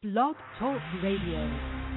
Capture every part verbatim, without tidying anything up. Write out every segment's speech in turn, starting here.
Blog Talk Radio.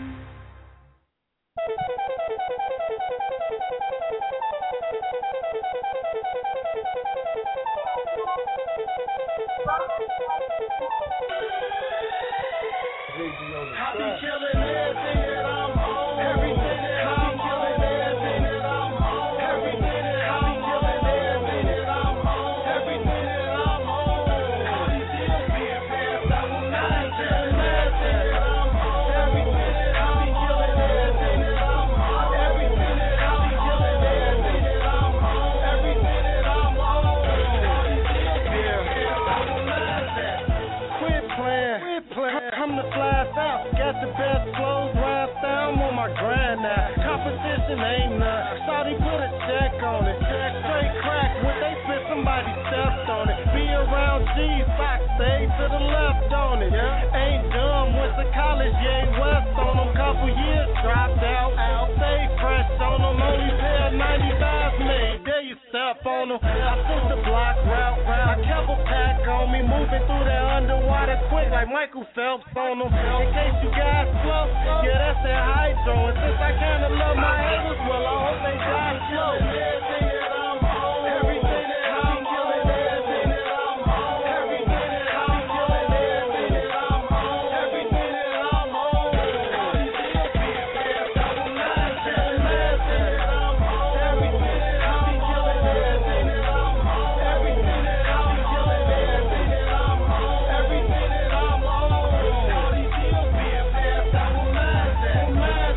I be killing everything that I'm on. Everything that I'm on. Everything that I'm on. Everything that I'm on. Everything that I'm on. Everything that I'm on. All these deals being passed, I will not tell everything that I'm on. Everything that I be killing everything that I'm on. Everything that I be killing everything that I'm on. Everything that I'm on. All these deals being passed, I will not tell. Quit playing. Quit playing. Come to fly south. Got the best clothes, ride down on my grind now. Competition ain't none. Saudi put a check on it. Check straight crack. When they spit, somebody stepped on it. Be around G's, Fox, stay to the left on it. Yeah. Ain't dumb, went to college, yay, west on them. Couple years, dropped out. out. Stay fresh on them. Only pair ninety-five made. There you step on them. I took the block route. route. I kept a pack on me. Moving through that underwater quick like Michael Phelps on them. In case you guys slow, yeah, that's that hydro. And since I kinda love my haters, well, I hope they die slow. Everything that I'm on, everything that I'm on, everything that I'm on, everything that I'm on, everything that I'm on, everything that I'm on. All these deals being passed, I will not tell everything that I'm on, everything that I be killing, everything that I'm on, everything that I be killing, everything that I'm on, everything that I'm on. All these deals being passed, I will not tell.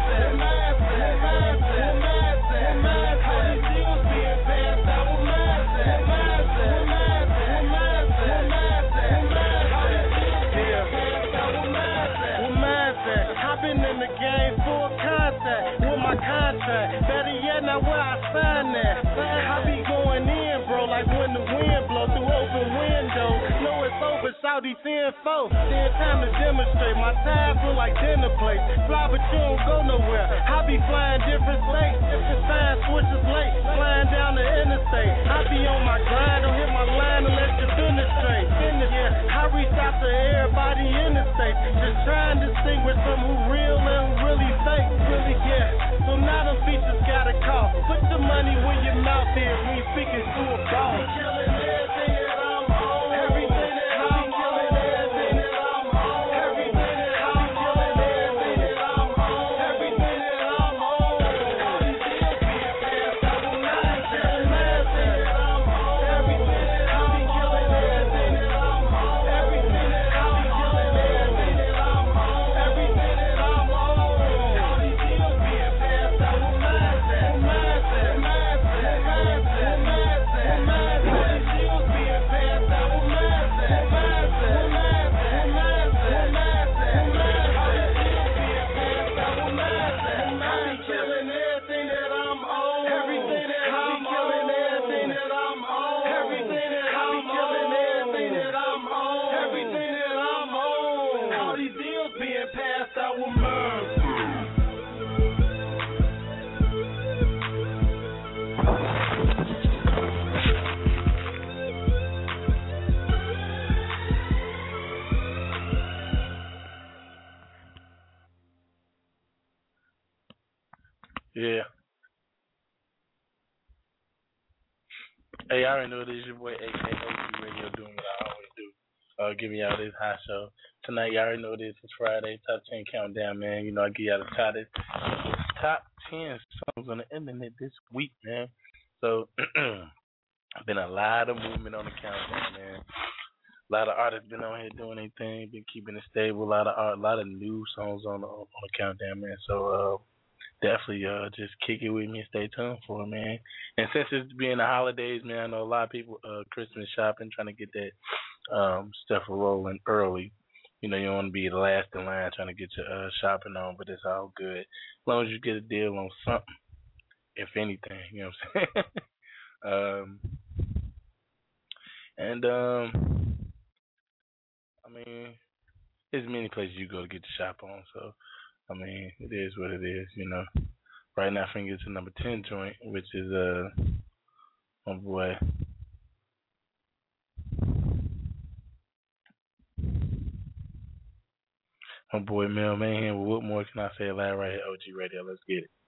Contract. Better yet, now where I sign that. I be going in, bro, like when the wind blow through open windows. Know it's over, Saudi ten four. Then time to demonstrate. My ties look like dinner plates. Fly, but you don't go nowhere. I be flying different states. Different sign switches late. Flying down the interstate. I be on my grind, don't hit my line unless you finish straight. Yeah, I reach out to everybody in the state. Just trying to distinguish from who real and who really fake. Really, yeah. So now them features gotta call. Put your money where your mouth is when you speaking to a boss. I'm killing everything that I'm on. Everything that I'm killing everything that I'm on. Everything that I'm killing everything that I'm on. Everything that I'm on. All these deals being passed, I will not tell everything that I'm on. Everything that I be killing everything that I'm on. Everything that I be killing everything that I'm on. Everything that I'm on. All these deals being passed, I will not tell. Massive, massive, massive, massive, massive. All these deals being passed, I will not tell. Massive, massive, massive, massive, massive. All these deals being passed, I will not tell. I be killing everything that I'm on. Everything that I'm killing everything that I'm on. Everything that I'm killing everything that I'm on. Everything that I'm on. All these deals being passed, I will murder. Yeah. Hey, I already know this is your boy A K O C Radio doing what I always do. Uh, giving y'all this hot show. Tonight, y'all already know this. It's Friday, top ten countdown, man. You know, I give y'all the top, top ten songs on the internet this week, man. So, been a lot of movement on the countdown, man. A lot of artists been on here doing their thing, been keeping it stable. A lot of art, a lot of new songs on the, on the countdown, man. So, uh, definitely uh, just kick it with me and stay tuned for it, man. And since it's being the holidays, man, I know a lot of people uh, Christmas shopping, trying to get that um, stuff rolling early. You know, you don't want to be the last in line trying to get your uh, shopping on, but it's all good. As long as you get a deal on something, if anything, you know what I'm saying? um, and, um, I mean, there's many places you go to get your shop on, so, I mean, it is what it is, you know. Right now, I think it's a number ten joint, which is, uh, oh boy, My boy Mel Mayhem. What more can I say live right here, O G Radio? Let's get it.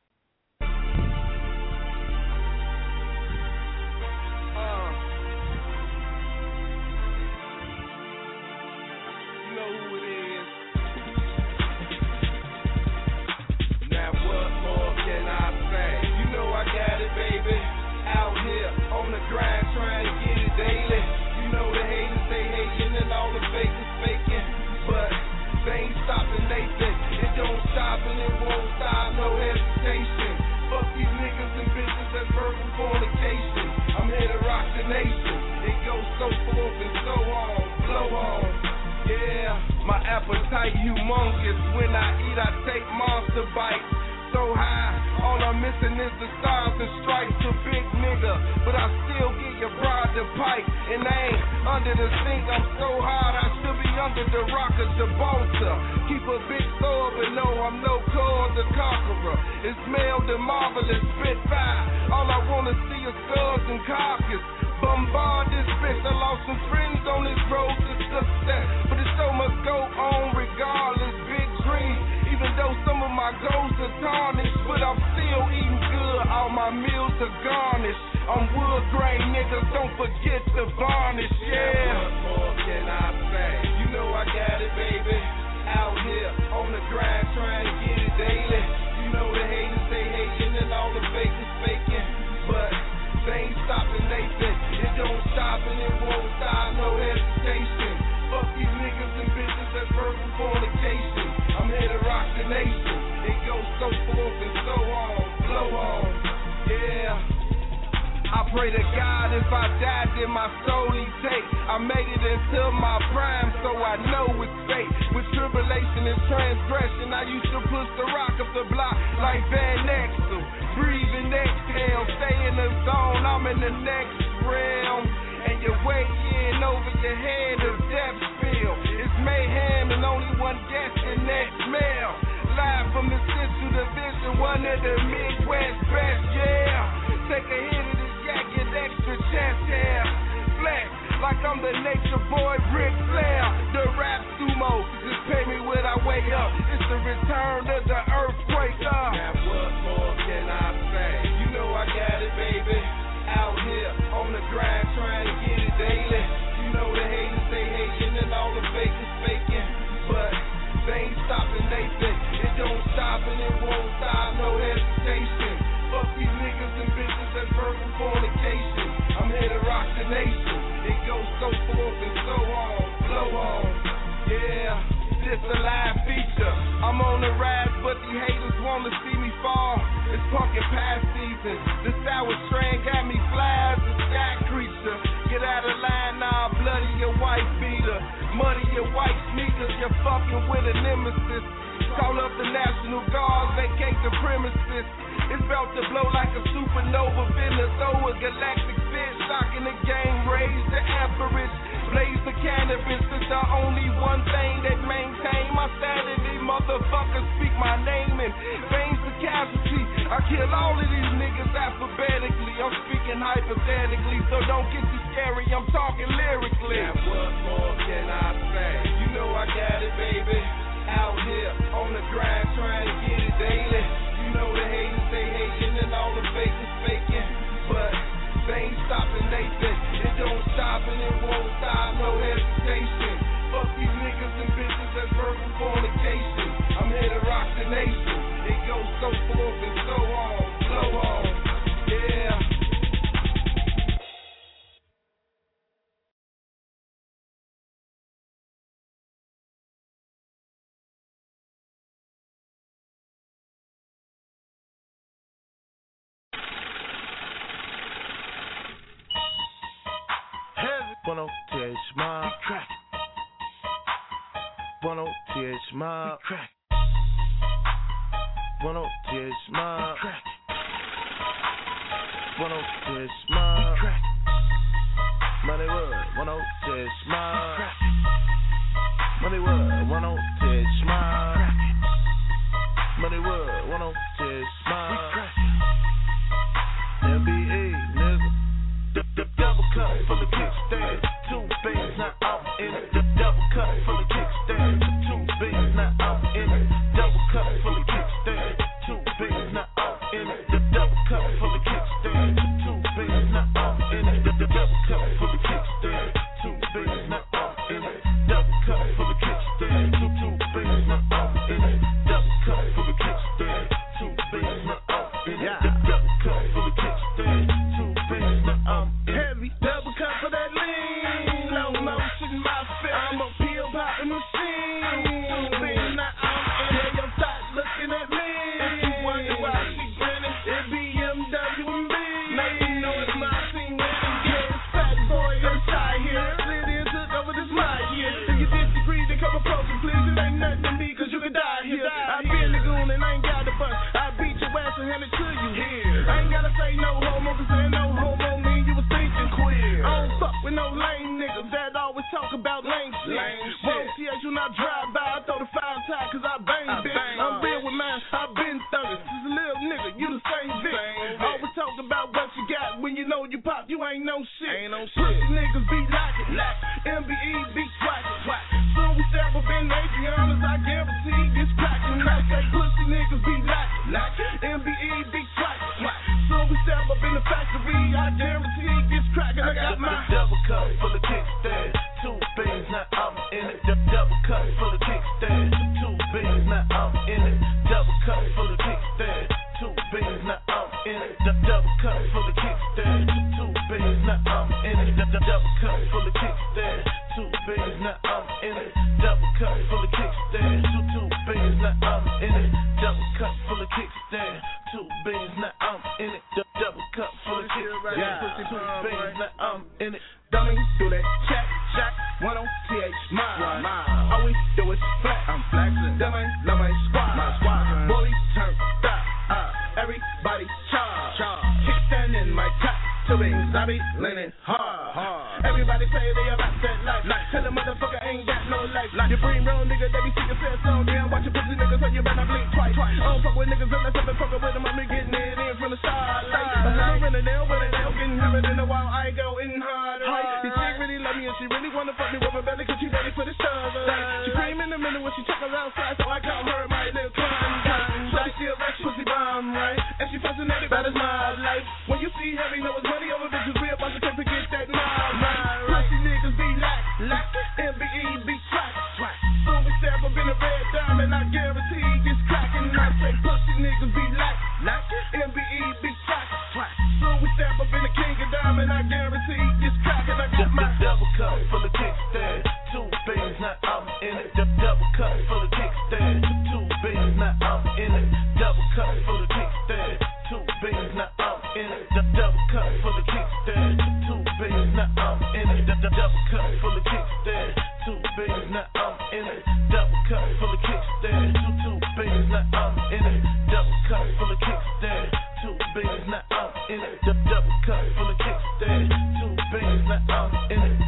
Grind, trying to get it daily. You know the haters, they hating and all the fakers faking. But they ain't stopping, they think it don't stop and it won't stop, no hesitation. Fuck these niggas and bitches, that's verbal fornication. I'm here to rock the nation. It goes so forth and so on, blow on. Yeah, my appetite humongous. When I eat, I take monster bites. So high, all I'm missing is the stars and stripes. A big nigga, but I still get your bride the pipe. And I ain't under the sink, I'm so hard, I should be under the rock of Gibraltar. Keep a big sword, but no, I'm no cause the conqueror. It's Mel the marvelous Spitfire. All I wanna see is skulls and carcass. Bombard this bitch, I lost some friends on this road to success. But the show must go on regardless, big dreams. Even though some of my goals are tarnished, but I'm still eating good, all my meals are garnished. I'm wood grain, niggas, don't forget the varnish, yeah. What more can I say? You know I got it, baby. Out here on the grind, trying to get it daily. You know the haters, they hating and all the fakers faking. But they ain't stopping, they think it don't stop and it won't stop, no hesitation. Fuck these niggas and bitches, that's verbal fornication. I'm here to rock the nation. It goes so forth and so on, blow on, yeah. I pray to God if I died, then my soul he take. I made it into my prime, so I know it's fate. With tribulation and transgression, I used to push the rock up the block like Van Exel. Breathe and exhale, stay in the zone, I'm in the next realm. And you're waiting over your head of death spill. It's mayhem and only one guest in next mail. Live from the Central Division, one of the Midwest best, yeah. Take a hit of this yak, get extra chest hair. Flex like I'm the nature boy Ric Flair. The rap sumo, just pay me when I wake up. It's the return of the earthquake. Uh. Now what more can I say? You know I got it, baby. Out here on the grind, trying to get it daily. You know the haters, they hating and all the fakers faking. But they ain't stopping, they think it don't stop and it won't stop, no hesitation. Fuck these niggas and bitches, that's verbal fornication. I'm here to rock the nation. It goes so forth and so on, blow on, yeah. This a live feature. I'm on the rise, but these haters wanna see me fall. It's pumpkin past season. The sour strand got me fly as a sky creature. Get out of line now, bloody your white beater. Muddy your white sneakers, you're fucking with a nemesis. Call up the National Guard, vacate the premises. It's about to blow like a supernova, finna throw a galactic fish. Shocking the game, raise the amperage. Blaze the cannabis, it's the only one thing that maintain my sanity. Motherfuckers speak my name and veins the casualty. I kill all of these niggas alphabetically. I'm speaking hypothetically, so don't get too scary, I'm talking lyrically. Now what more can I say? You know I got it, baby. Out here on the grind, trying to get it daily. You know the haters, they hating and all the fakers faking. But they ain't stopping, they think it don't stop and it won't stop, no hesitation. Fuck these niggas and bitches, that's verbal fornication. I'm here to rock the nation. It goes so forth and so on, blow on, yeah. Bono T H Mob. Bono T H Mob. Bono T H Mob. Bono T H Mob. Money Wood. Bono T H Mob. Money Wood. Bono T H Mob. Money Wood. Bono T H Mob. N B A, nigga. The, the double cup for the kickstand. Two beans, not out in it. The double cup for the kickstand. Two beans, not out in it. Double cup full of kickstand. Two beans, now I'm in it. The double cup full of kickstand. Two beans, now I'm in it. The double cup full of kickstand. Two beans, now I'm in it. Double cup full of kickstand. Two two beans, now I'm in it. Double cup full of kickstand. Two beans, now I'm in it. Double cup full of kickstand. Two beans, now I'm in it. Heavy double cup for that lean. Low motion, my fit. I'm a pill popping machine. Two beans, now I'm in it. Your thoughts looking at me. If you wonder why she grinning, it B M W and B. Now you know it's my team winning. Yeah, it's Fat Boy inside here. Slid in, took over this my year. If you disagree, then come approach me, please. It ain't nothing to me, cause you can die here. I been the goon and I ain't got a bunch. I beat your ass and hand it to you. I ain't gotta say no homo, cause there ain't no homo mean you was thinking queer. I don't fuck with no lame niggas that always talk about lame shit. Won't see as you not drive by, I throw the five tie cause I bang, I bitch. Bang I'm real with mine, I been thuggin'. Just a little nigga, you the same bitch. Always talk about what you got when you know you pop, you ain't no shit. Ain't no shit. Pussy niggas be like it, like M B E be swackin'. Soon we step up in Adriana's, I guarantee it's crackin'. I say pussy niggas be like it, like M B E be swackin'. Soon we step up in the factory, I guarantee it's crackin'. I got my double cup full of kickstand. Two beans, now I'm in it. The double cup full of kickstand. Two beans, now I'm in it. Double cup full of kickstand. Two beans, now I'm in it. The double cup full of kickstand. Two beans, now I'm in it. The double cup full of kickstand. Two beans, now I'm in it. Double cup full of kickstand. Two two beans, now I'm in it. Double cup full of kickstand. Two beans, now I'm in it. The double cup full of kickstand. Two beans, now I'm in it. Dummy, do that check, check, one on T H, mine, mine. All we do is flex, I'm flexing. Dummy, love my squad, my squad. Bully, turn, stop, uh, everybody charge, charge. Kickstand in my top, two wings, I be leaning hard, hard. Everybody say they about that life, like, tell a motherfucker ain't got no life. Like, you bring wrong nigga, they be singing sad song, yeah, watch your pussy niggas, so you better blink twice, twice. I don't fuck with niggas unless I've been fucking with them, I be getting it in from the starlight. I'm running down with it, now getting hammered in a while, I go in hard. This chick really love me and she really wanna fuck me with my belly cause she ready for the struggle. She came in the middle when she took her outside, so I call her my little clown. So she a rich pussy bomb, right? And she fascinated by this mob life. When you see heavy, know it's money over bitches, real bunch of can't forget that mob life. Pussy niggas be like, like, M B E be track, track. Soon we step up in a red diamond, I guarantee it's cracking. I say pussy niggas be like, like, M B E be track, track. Soon we step up in the king of diamond, I guarantee it's cracking. I got my double cup full of kickstand. Two beans, now I'm in it. The double cup full of kickstand. Two beans, now I'm in it. Double cup full of kickstand. Two beans, now I'm in it. The double cup full of kickstand. Two beans, now I'm in it. The double cup full of kickstand. Two beans, now I'm in it. Double cup full of kickstand. Two two beans, now I'm in it. Double cup full of kickstand. Two beans, now I'm in it. The double cup full of kickstand. Two beans, now I'm in it.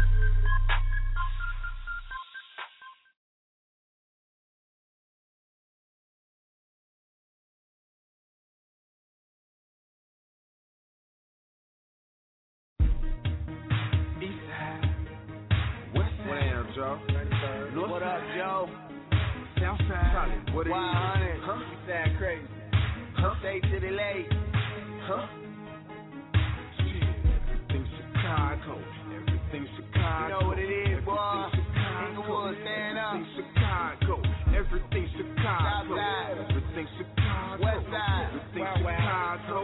Joe. What up, Joe? Southside. What are you? one hundred. Huh? You sound crazy. Huh? Stay to the late. Huh? Shit. Everything Chicago. Everything Chicago. You know what it is, boy. Inglewood, stand up. Everything Chicago. Everything Chicago. Southside. Everything Chicago. Westside. Everything Chicago.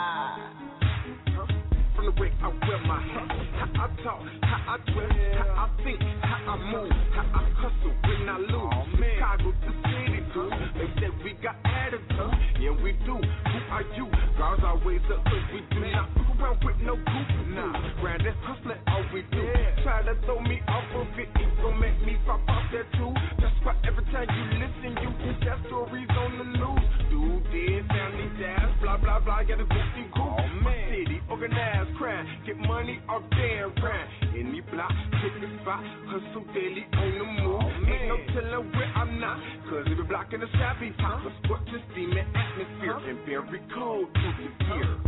From the way I wear my hat, how I talk, how I dress, how I think, how I move, how I hustle when I lose. Oh, Chicago, the city, dude. They said we got attitude, yeah we do. Who are you? Guards always up, cause we do not fuck around with no goofy. Nah, grind that hustler, all we do. Yeah. Try to throw me off of it, it gon' make me pop off that too. That's why every time you listen, you can tell stories on the news. Dude dead, family dies, blah blah blah, got a goofy group. Oh, my city, organized crime, get money off damn crime. Any block, pick a spot, hustle daily on the move. Oh, ain't no telling where I'm not, cause every block in the sky be hot. The sport just steaming atmosphere, huh? And very cold to the gear.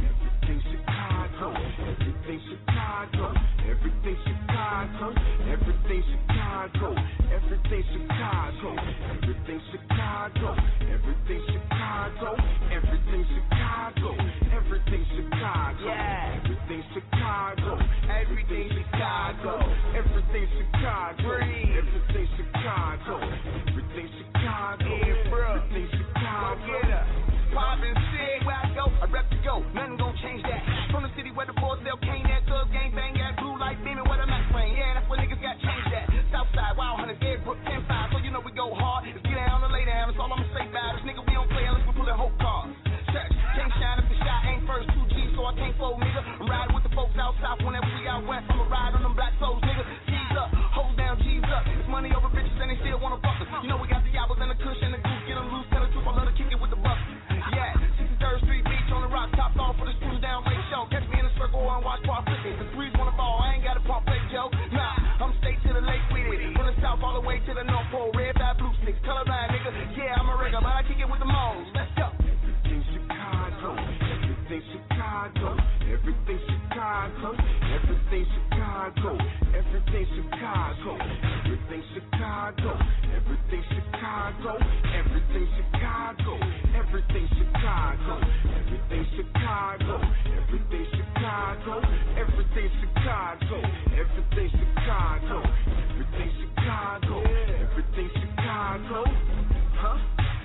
everything Chicago, everything Chicago, everything Chicago, everything Chicago, everything Chicago, everything Chicago, everything Chicago, everything Chicago, everything Chicago, yeah, everything Chicago, everything Chicago, everything Chicago, everything Chicago, everything Chicago, everything Chicago. Poppin' shit, where I go, I rep to go, nothing gon' change that. From the city where the boys sell cane, that thug gang bang, that blue light beaming, where the Max playing. Yeah, that's where niggas got changed at. Southside, Wild Hunters, Deadbrook, ten five, so you know we go hard. It's get down or lay down, that's all I'ma say about this nigga. We don't play unless we pullin' hope cars. Church, can't shine if the shot ain't first, two G's, so I can't fold, nigga. I'm riding with the folks out south, whenever we out west, I'ma ride on them black souls, nigga. G's up, hoes down, G's up. It's money over bitches and they still wanna fuck us. You know we got the yabbas and the kush and the goose, get them loose, tell the truth, I love to kick it with the bucks. Yeah, sixty-third Street Beach on the rock, topped off for the screws down late show. Catch me in a circle and watch bar flipping. The threes wanna fall, I ain't got a pump fake, Joe. Nah, I'm straight to the lake with it. From the south all the way to the north pole, red, fat, blue sticks, colorblind, nigga. Yeah, I'm a rigger, but I kick it with the moles. Let's go. Everything Chicago, everything Chicago, everything Chicago, everything Chicago, everything Chicago, everything Chicago, everything Chicago, everything Chicago, everything Chicago, everything Chicago, everything Chicago, everything Chicago, everything Chicago, everything Chicago, everything Chicago, huh?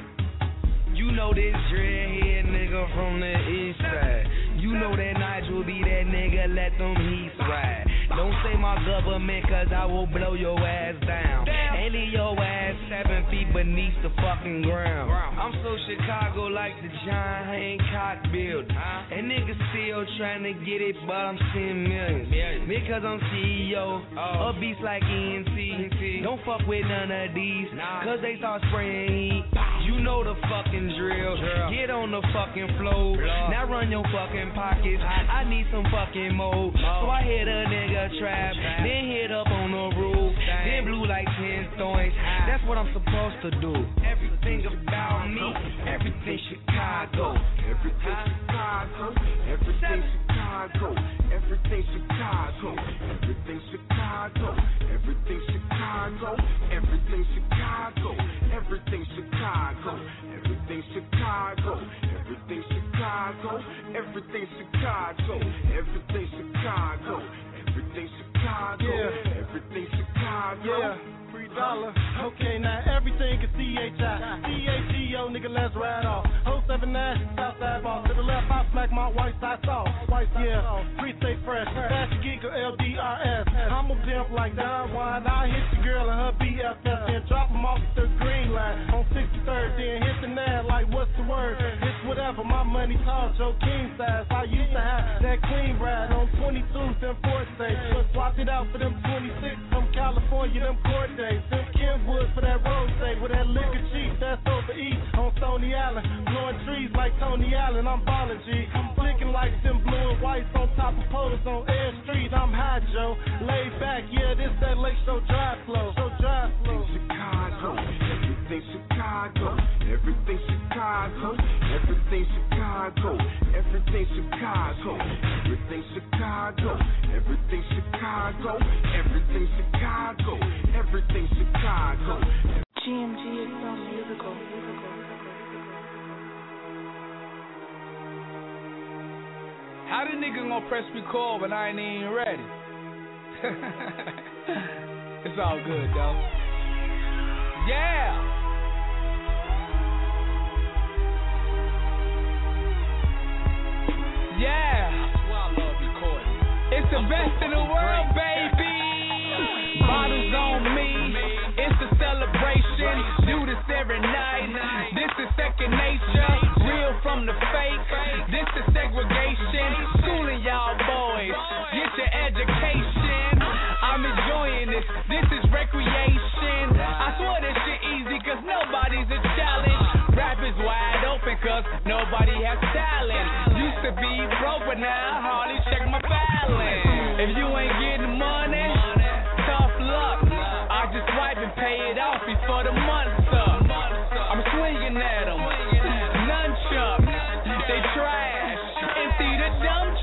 You know this dreadhead nigga from the east side. You know that Nigel be that nigga, let them heat ride. Don't say my government, cause I will blow your ass down. And leave your ass seven feet beneath the fucking ground. I'm so Chicago like the John Hancock building. And niggas still trying to get it, but I'm seeing millions. Because I'm C E O of beats like E N T. Don't fuck with none of these, cause they start spraying heat. You know the fucking drill. Get on the fucking floor. Now run your fucking pockets. I need some fucking more. So I hit a nigga trap, then hit up on the roof, then blew like ten stones. That's what I'm supposed to do. Everything about me, everything Chicago. Everything Chicago, everything Chicago, everything Chicago, everything Chicago, everything Chicago, everything Chicago, everything Chicago, everything Chicago, everything Chicago, everything Chicago, everything Chicago, everything Chicago, everything Chicago. Yeah. Free dollar. Okay, now everything is C H I. C H E O, nigga, let's ride off. oh seven nine, Southside Boss. To the left, I smack my white side sauce. White, yeah. Free stay fresh. Fast geek or L D R S. I'm a pimp like Don Juan. I hit the girl and her B F F. Then drop them off the green line. On sixty-third, then hit the nine like what's the word? It's whatever. My money tall, Joe King size. I used to have that clean ride on twenty-twos and Forte. But swapped it out for them twenty-six from California, them court days. Them Kenwood for that road state with that liquor cheap. That's over east on Stony Island. Blowing trees like Tony Allen. I'm ballin' G. I'm flicking like them blue and whites on top of poles on Air Street. I'm high, Joe. Laid back, yeah, this that Lake Show drive flow. So drive flow. Chicago, everything Chicago, everything Chicago, everything Chicago, everything Chicago, everything Chicago, everything Chicago, everything Chicago, everything Chicago. G M G is so musical. How the nigga gonna press record when I ain't even ready? It's all good, though. Yeah! Yeah! That's why I love recording. It's the best in the world, baby! Bottles on me. It's a celebration. Do this every night. This is second nature. Real from the fake. This is segregation. Schooling y'all boys. Get your education. I'm enjoying this. This is recreation. I swear this shit easy cause nobody's a challenge. Rap is wide open cause nobody has talent. Used to be broke but now I hardly check my balance. If you ain't getting money, tough luck. I just wipe and pay it off before the month's up. I'm swinging at them. Nunchuck. They trash. Empty the dump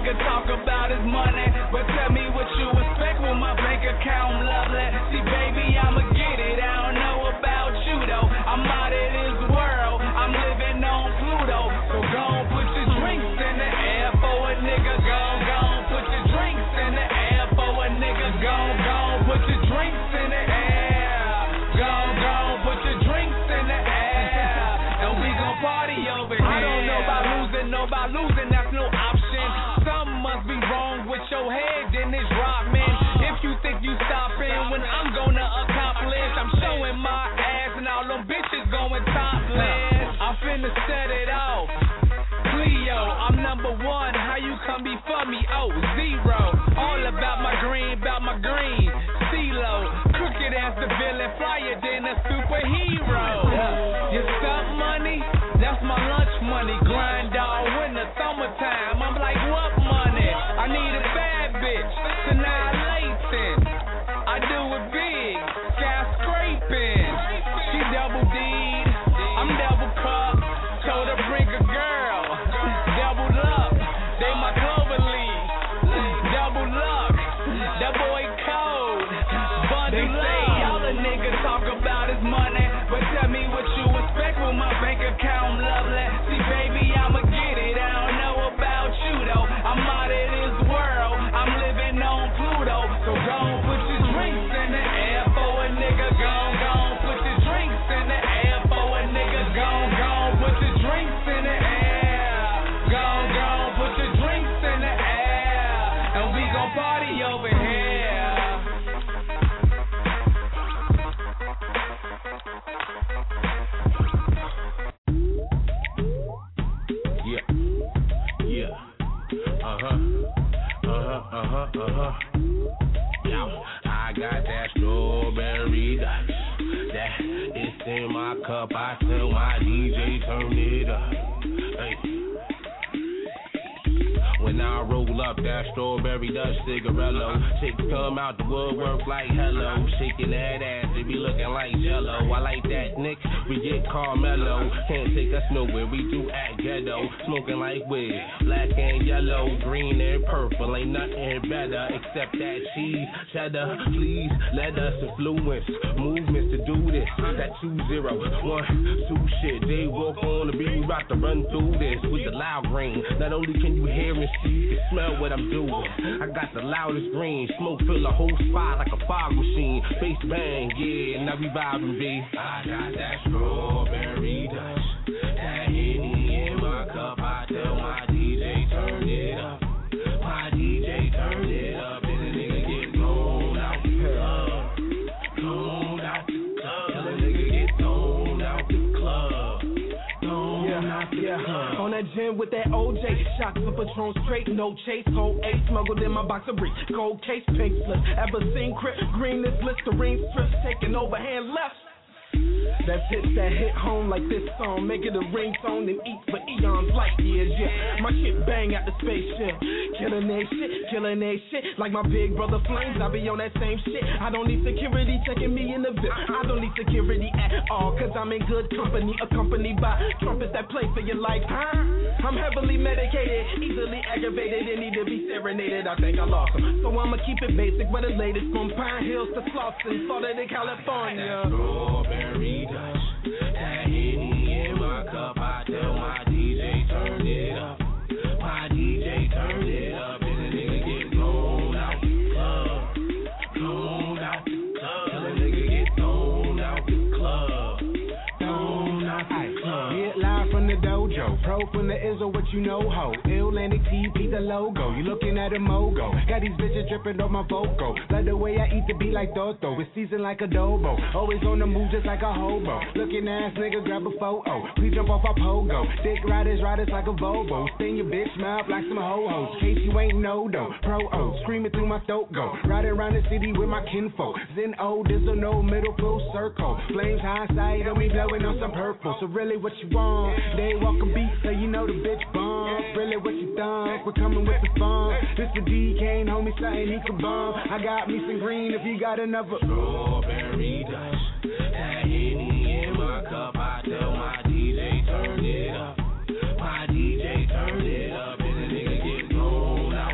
nigga talk about his money, but tell me what you expect with my bank account, lovely. See, baby, I'ma get it. I don't know about you though. I'm out of this world. I'm living on Pluto. So go on, put your drinks in the air for a nigga. Go, go on, put your drinks in the air for a nigga. Go, go on, put your drinks in the air. Go, go on, put your drinks in the air. And we gon' party over here. I don't know about losing, know about losing. That's no option. Something must be wrong with your head in this rock, man. If you think you stopping when I'm gonna accomplish, I'm showing my ass and all them bitches going topless. I'm finna set it off. Cleo, I'm number one. How you come before me? Oh, zero. All about my green, about my green. CeeLo, crooked as the villain, flyer than a superhero. Your stuff money, that's my lunch money. Grind all winter, summertime. I'm like, what money? I need a bad bitch. Annihilation. I do it big. Skyscraping. She double D'd. I'm double cup. Told her bring a girl. Double luck. They my Clover Leaf. Double luck. That boy cold. Bundle up. All the niggas talk about his money, but tell me what you expect with my bank account, lovely. See, baby, I'ma get it. I don't know about you though. I'm out of this world. I'm living on Pluto. So go on, put your drinks in the air for a nigga. Go on, go on, put your drinks in the air for a nigga. Go on, go on, put your drinks in the air. Go on, go on, put your drinks in the air. And we gon' party over here. Yeah, yeah, uh-huh, uh-huh, uh-huh, uh-huh. Yo, I got that strawberry dust. That it's in my cup. I tell my D J turn it up. Hey. When I roll up that strawberry Dutch cigarello, chicks come out the woodwork like hello, shaking that ass, they be looking like jello. I like that Nick, we get Carmelo, can't take us nowhere, we do act ghetto, smoking like weed, black and yellow, green and purple, ain't nothing better except that cheese, cheddar. Please let us influence movements to do this. That two zero one two shit, they walk on the beat, we about to run through this with the loud green. Not only can you hear and see, you can smell what I'm doing. I got the loudest green, smoke fill the whole spot like a fog machine. Bass bang, yeah, now we vibing, B. I got that strawberry Dutch, that Henny in my cup. I tell my D J turn it up, my D J turn it up, and the nigga get thrown out the club, thrown out the club, tell the nigga get thrown out the club, thrown yeah, out the yeah. club. On that gym with that O J, shots of Patron straight, no chase, whole eight smuggled in my box of brief, gold case, pink slip, ever seen Crip, green this Listerine strips, taking overhand left. That's hits that hit home like this song, make it a ringtone and eat for eons, light years, yeah. My shit bang out the spaceship, killing that shit, killing that shit, like my big brother Flames, I be on that same shit. I don't need security checking me in the V I P, I don't need security at all, cause I'm in good company, accompanied by trumpets that play for your life, huh? I'm heavily medicated, easily aggravated, and need to be serenaded, I think I lost them. So I'ma keep it basic, but the latest from Pine Hills to Slauson, started in California. Strawberry Dutch, that Henny in my cup. I tell my D J turn it up, my D J turn it up, and the nigga get thrown out the club, thrown out the club, tell the nigga get thrown out the club, thrown out the club. Get live from the dojo, pro from the Izzo, what you know, ho. Atlantic T P, the logo. You looking at a mogo. Got these bitches dripping on my vocal. Like the way I eat the beat like Toto. It's seasoned like adobo. Always on the move just like a hobo. Looking ass nigga, grab a photo. Please jump off our pogo. Dick riders, riders like a Volvo. Sting your bitch mouth like some ho-hos. Case you ain't no though. Pro-O, screaming through my throat go. Riding around the city with my kinfolk. Zen O, there's a no middle full circle. Flames hindsight and we blowing on some purple. So really what you want? They walk a beat so you know the bitch bomb. Really what you think? We're coming with the fun. This the D K, homie, something he could bomb. I got me some green if you got another. Strawberry Dutch, that Henny in my cup. I tell my D J turn it up, my D J turn it up, and the nigga get thrown out.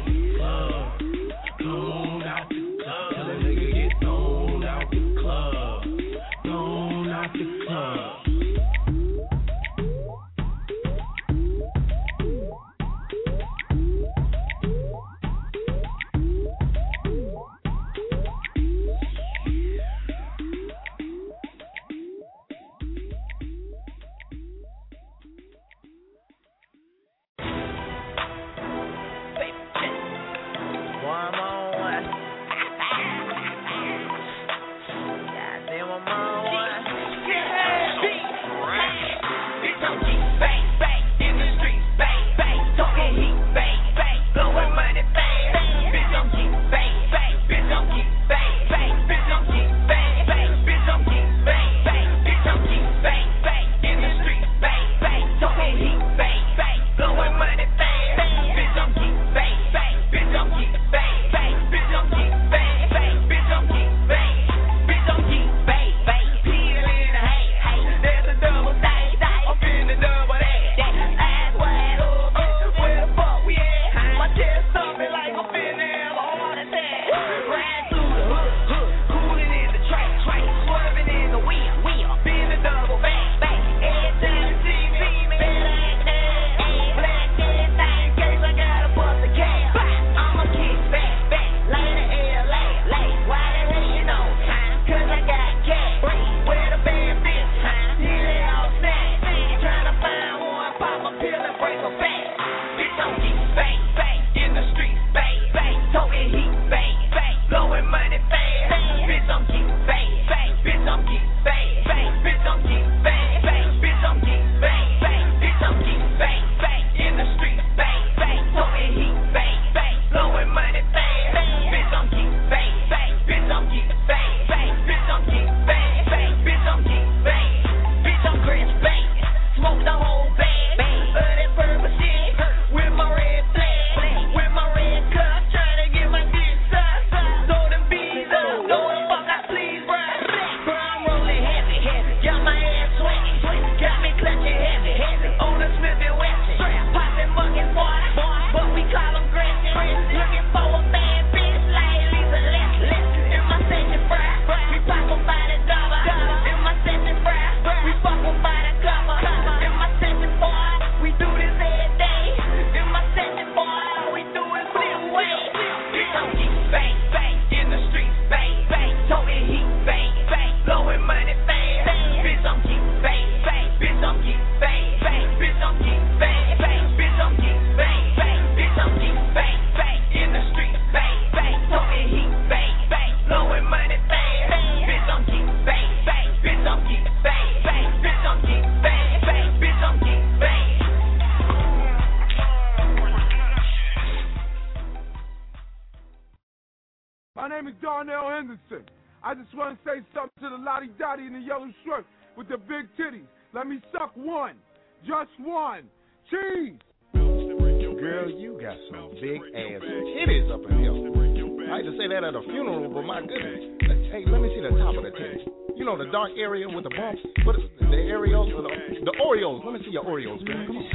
Darnell Henderson. I just want to say something to the Lottie Dottie in the yellow shirt with the big titties. Let me suck one. Just one. Cheese. Girl, you got some big ass titties up in here. I hate to say that at a funeral, but my goodness. Hey, let me see the top of the titties. You know the dark area with the bumps? What is the areoles? The, the Oreos. Let me see your Oreos, girl. Come on.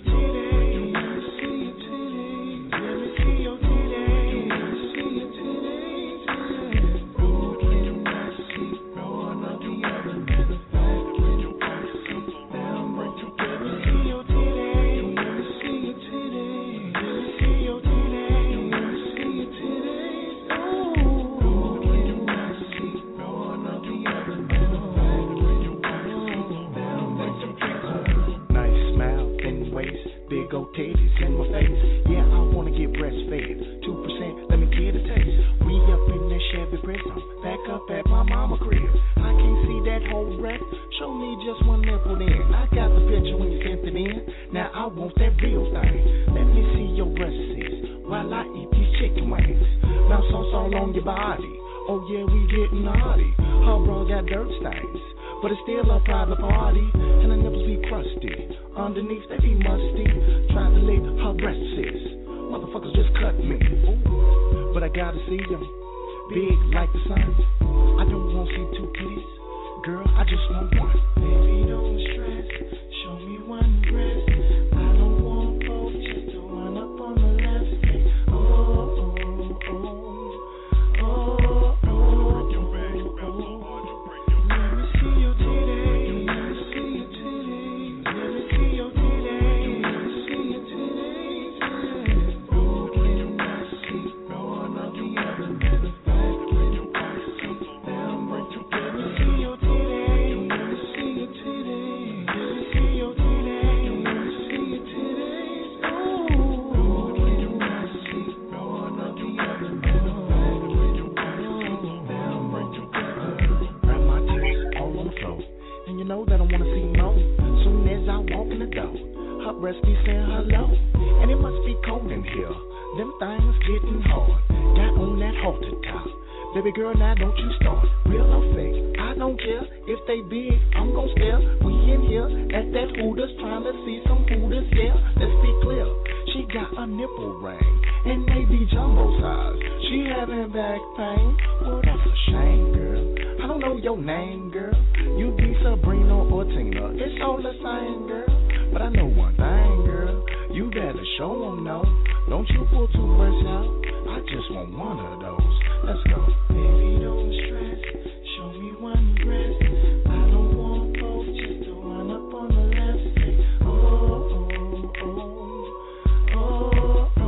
Big old titties in my face. Yeah, I wanna get breastfed. Two percent, let me get a taste. We up in that Chevy Prism, back up at my mama crib. I can't see that whole breast. Show me just one nipple then. I got the picture when you sent it in. Now I want that real thing. Let me see your breasts while I eat these chicken wings. Mouth sauce all on your body. Oh yeah, we getting naughty. Her bra got dirt stains, but it's still a private party. And the nipples be crusty. Underneath they be musty. Trying to lick her breasts. Motherfuckers just cut me. Ooh. But I gotta see them. Big like the sun. I don't want to see two titties. Girl, I just want one. Baby, don't stress. Show me one breast. I don't want both. Just the one up on the left. Say, oh, oh, oh. Oh, oh, oh. Let me see your titties. Let me see your titties. Let me see your titties. Let me see your titties. Oh, can I see one of the other? Matter of fact, when you pass it down, break your let me see your titties. Let me see your titties. Let me see your titties. Let me see your titties. Oh, can I see one of the other? Matter of fact, when you pass it down, break your grab my titties all on the floor, and you know that I wanna see more. Soon as I walk in the door, her breast be saying hello, and it must be cold in here. Them things getting hard. Got on that halter top. Baby girl, now don't you start. Real or fake, I don't care. If they big, I'm gon' stare. We in here at that Hooters, trying to see some Hooters. Yeah, let's be clear. She got a nipple ring, and they be jumbo size. She having back pain. Well, that's a shame, girl. I don't know your name, girl. You be Sabrina or Tina. It's all the same, girl. But I know one thing, girl. You better show them no. Don't you pull two breasts out. I just want one of those. Let's go. Baby, don't stress. Show me one breast. I don't want both. Just the one up on the left. Say, oh, oh, oh. Oh, oh, oh.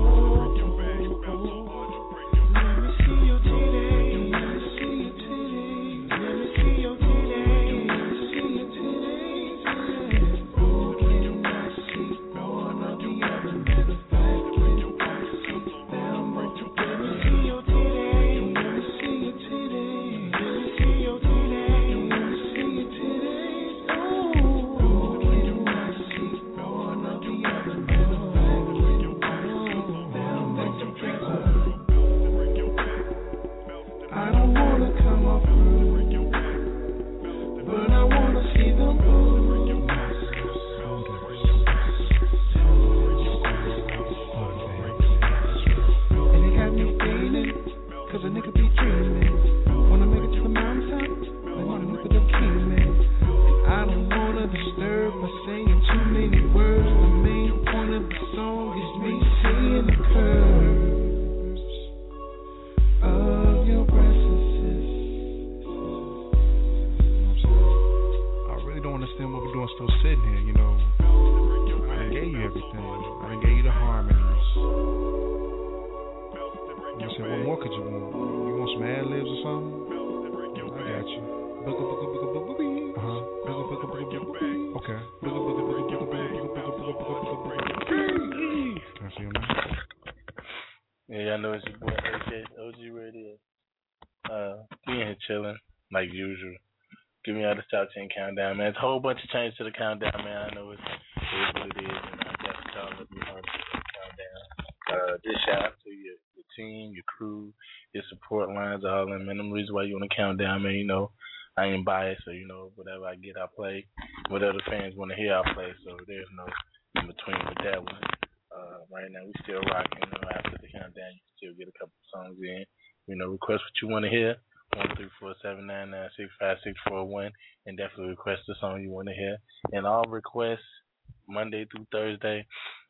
Let me see your titties. Let me see your titties. Let me see your titties. Let me see your titties. Oh, can I see one of the other? Matter of fact, when you pass it down, break your let me see your titties. Let me see your titties. Let me see your titties. Let me see your titties. Oh, can I see one of the other? Matter of fact, when you pass it down, break your I don't wanna come off rude, but I wanna see them move. And it got me feeling, cause a nigga be dreaming. Wanna make it to the mountaintop, I wanna look at the king, man. I don't wanna disturb by saying too many words. The main point of the song is me seeing the curves of your breasts. I really don't understand what we're doing still sitting here, you know. I done gave you everything. I done gave you the harmonies. You said, what more could you want? You want some ad libs or something? I got you. Booga booga booga booga booga. Uh-huh. Booga booga booga booga booga. Okay. Booga booga booga booga booga booga booga booga booga booga. Can I see your name? Yeah, y'all know it's your boy A J, O G Radio. Uh, we in here chilling, like usual. Give me all the top ten countdown, man. It's a whole bunch of changes to the countdown, man. I know it's, it's what it is, and I got to y'all let me know the countdown. Uh, just shout out to your, your team, your crew. your support lines all in, man. Them reasons why you want to count down, man. You know, I ain't biased, so you know, whatever I get, I play. Whatever the fans want to hear, I play. So there's no in between with that one. Uh, right now, we still rocking. You know, after the countdown, you can still get a couple songs in. You know, request what you want to hear. One three four seven nine nine six five six four one, and definitely request the song you want to hear. And all requests Monday through Thursday,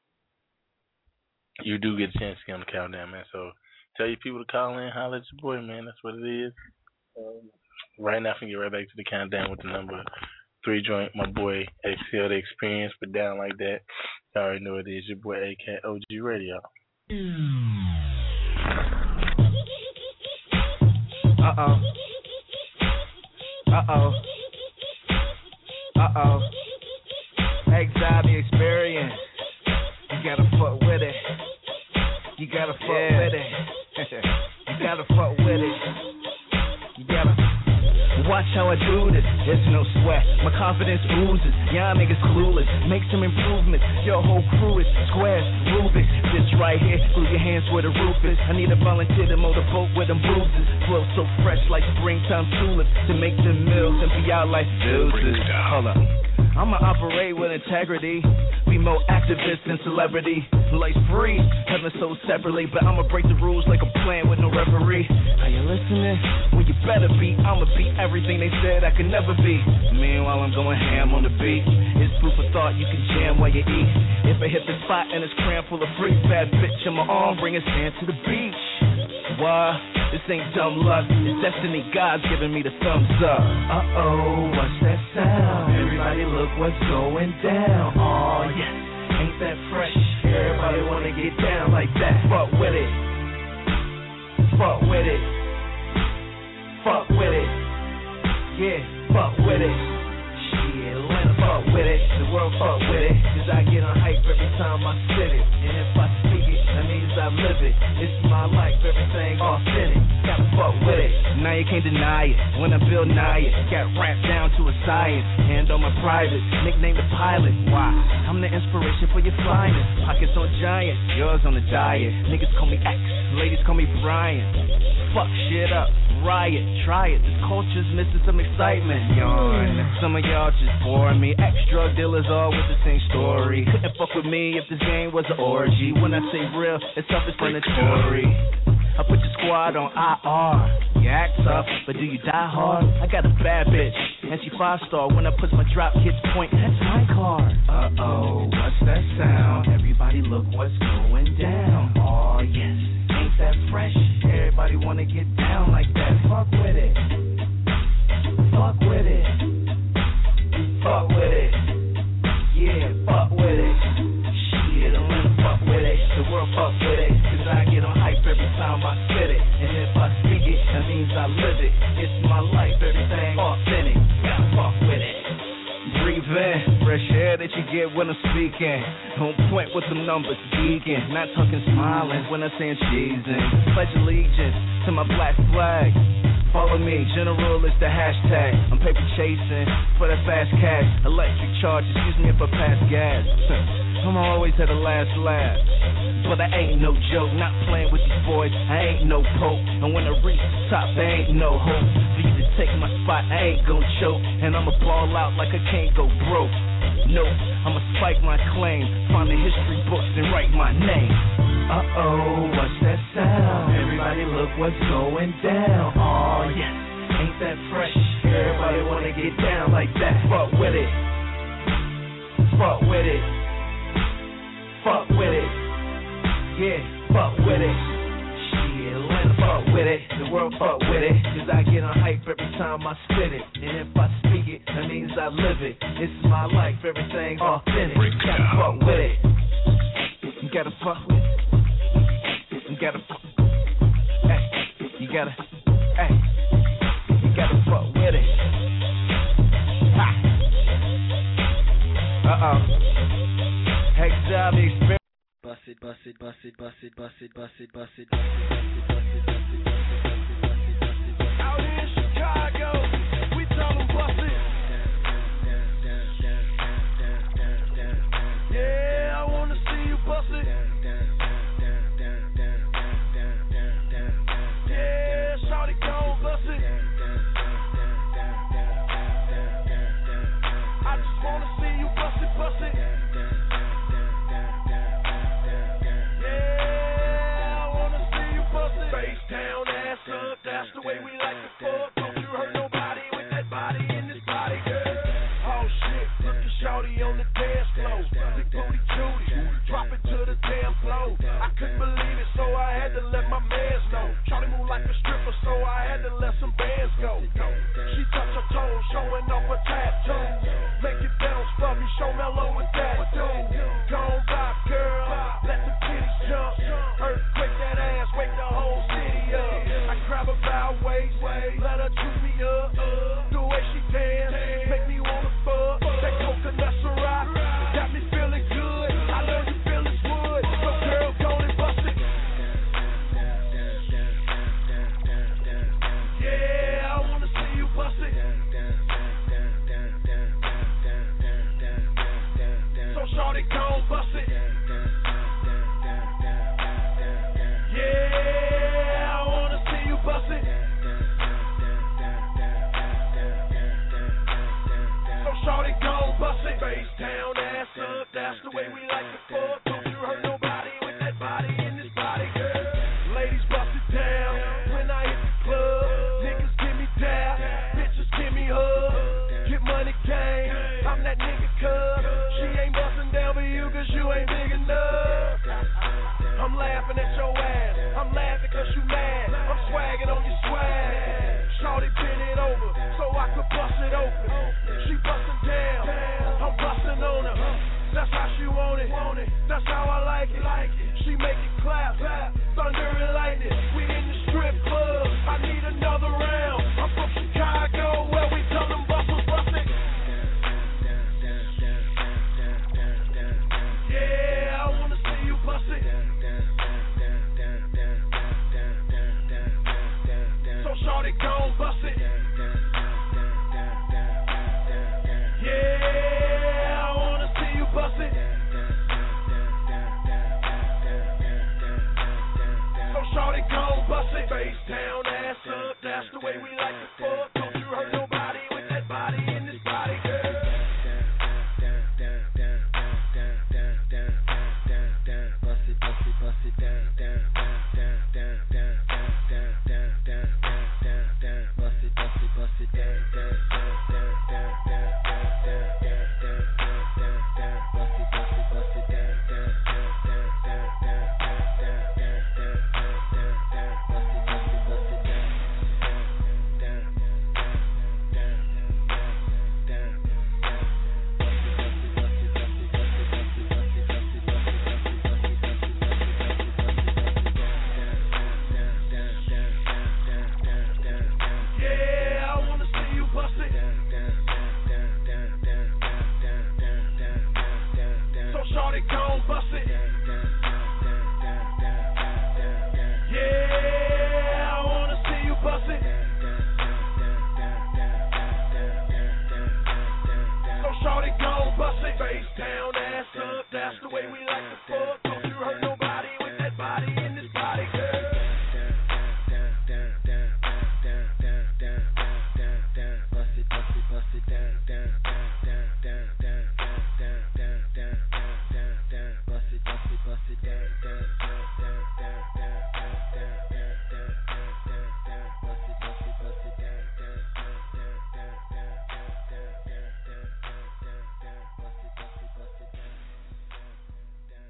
you do get a chance to get on the countdown, man. So tell your people to call in, holler at your boy, man. That's what it is. Um, right now, I can get right back to the countdown with the number three joint. My boy X L the Experience, but down like that. You already know it is your boy A K O G Radio. Uh oh. Uh oh. Uh oh. Exile the Experience. You gotta fuck with it. You gotta fuck yeah. with it. You gotta fuck with it. You gotta watch how I do this. There's no sweat. My confidence oozes. Y'all niggas clueless. Make some improvements. Your whole crew is squares, Rubik's. This right here, glue your hands where the roof is. I need a volunteer to mow the boat with them bruises. Flow so fresh like springtime tulips to make them mills and be out like deuces. Hold up. I'ma operate with integrity. Be more activist than celebrity. Life's free, heaven so separately. But I'ma break the rules like I'm playing with no referee. Are you listening? Well, you better be. I'ma be everything they said I could never be. Meanwhile, I'm going ham on the beat. It's food for thought, you can jam while you eat. If I hit the spot and it's crammed full of freaks, bad bitch on my arm, bring a sand to the beach. Why? This ain't dumb luck. It's destiny. God's giving me the thumbs up. Uh-oh, what's that sound? Everybody look what's going down. Oh, yes. Ain't that fresh? Everybody wanna get down like that. Fuck with it. Fuck with it. Fuck with it. Yeah, fuck with it. Shit, Atlanta, fuck with it. The world fuck with it. Cause I get on hype every time I spit it. And if I speak it, that means I live it. It's my life, everything authentic. Gotta fuck with it. Now you can't deny it. When I build nigh it, got rapped down to a science. Hand on my private, nicknamed the pilot. Why? I'm the inspiration for your flying. Pockets on giant, yours on the diet. Niggas call me X, ladies call me Brian. Fuck shit up, riot, try it. This culture's missing some excitement. Yarn. Some of y'all just bore me. Ex-drug dealers all with the same story. Couldn't fuck with me if this game was an orgy. When I say real, it's self-explanatory. I put your squad on I R. You act tough, but do you die hard? I got a bad bitch, and she five-star. When I push my drop kids point, that's my car. Uh-oh, what's that sound? Everybody look what's going down. Oh, yes. Ain't that fresh? Everybody wanna get down like that. Fuck with it. Fuck with it. Fuck with it. Yeah, fuck with it. Shit, I'm gonna fuck with it. The world fuck with it. Cause I get on hype every time I spit it. And if I speak it, that means I live it. It's my life, everything authentic. Gotta fuck with it. Breathe in, fresh air that you get when I'm speaking. On point with them numbers, geeking. Not talking smiling when I'm saying cheesing. Pledge allegiance to my black flag. Follow me, general is the hashtag. I'm paper chasing for that fast cash. Electric charge, excuse me if I pass gas. I'm always at the last laugh. But I ain't no joke, not playing with these boys. I ain't no pope. And when I reach the top, there ain't no hope for you to take my spot. I ain't gon' choke. And I'ma ball out like I can't go broke. Nope, I'ma spike my claim. Find the history books and write my name. Uh-oh, what's that sound? Everybody look what's going down. Oh, yes, ain't that fresh? Everybody wanna get down like that. Fuck with it. Fuck with it. Fuck with it. Yeah, fuck with it. Shit, Atlanta, fuck with it. The world fuck with it. Cause I get on hype every time I spit it. And if I speak it, that means I live it. It's my life, everything authentic. You gotta fuck with it. You gotta fuck with it. You gotta fuck. Hey, you gotta. Hey, you gotta fuck with it. Ha. Uh-oh. Exile the Experience. Bust it, bust it, bust it, bust it, bust it, bust it, bust it, bust it, bust it, bust it, bust it, bust it, bust it, bust it, bust it. Out in Chicago, we tell them bust it. Yeah, I wanna see you bust it. Yeah. wanna see you bust it, bust it. Yeah, I wanna see you bust it. Face down, ass up, that's the way we like to fuck. Don't you hurt nobody with that body in this body, girl. Oh shit, look at shawty on the dance floor. Big booty Judy, drop it to the damn floor. I couldn't believe it, so I had to let my mans know. Shawty move like a stripper, so I had to let some bands go. She touch her toes, showing off her tattoos. Make it bounce for me, show mellow with that dude. Gon' vibe, girl, let the titties jump. Earthquake that ass, wake the whole city up. I grab her by waist, let her juice me up. The way she dance, make me wanna fuck. That coconut Ciroc, got me feeling good. I know you feel this wood, so girl, go and bust it. Yeah, I wanna see you bust it. So shorty, gon' bust it. Yeah, I wanna see you bust it. So shorty, gon' bust it. Face down, ass up, that's the way we like to fuck. Don't you hurt nobody with that body in this body, girl. Ladies bust it down when I hit the club. Niggas give me down, bitches give me hugs. Get money gang, I'm that nigga cuz. She ain't bustin' down for you cause you ain't big enough. I'm laughing at your ass, I'm laughing cause you mad. I'm swagging on your swag. Shorty bend it over so I could bust it open. She bustin' down, I'm bustin' on her. That's how she want it, that's how I like it. She make it clap, thunder and lightning. We in the strip club, I need another round. I'm from Chicago where we tell them bustles bust it. Yeah, I wanna see you bust it. So shorty gon' bust it. Yeah, I wanna see you bust it. So shorty gon' bust it. Face down, ass up, that's the way we like to fuck. Don't you hurt nobody with that body in this body, girl. Bust it, bust it, bust it down, down, down, down, down, down, down, down, down, down, down, bust it, bust it, bust it down, down, down, down, down, down, down, down, down, down, down, bust it, bust it, bust it down, down, down, down, down, down, down, down, down, down, down, bust it, bust it, bust it down, down, down, down, down, yeah, I wanna see you bust it. So shorty gon' bust it. Yeah, I wanna see you bust it. So shorty gon' bust it. Face down, ass up, that's the way we like to fuck. Don't you hurt nobody with that body in this body, girl. Bust it, bust it, bust it down, down, down, down, down, down, down, down, down, down, bust it, bust it, bust it down, down, down, down, down, down, down, down, down, down, down, bust it, bust it, bust it down, down, down, down, down, down, down, down, down, down, bust it, bust it, bust it down, down,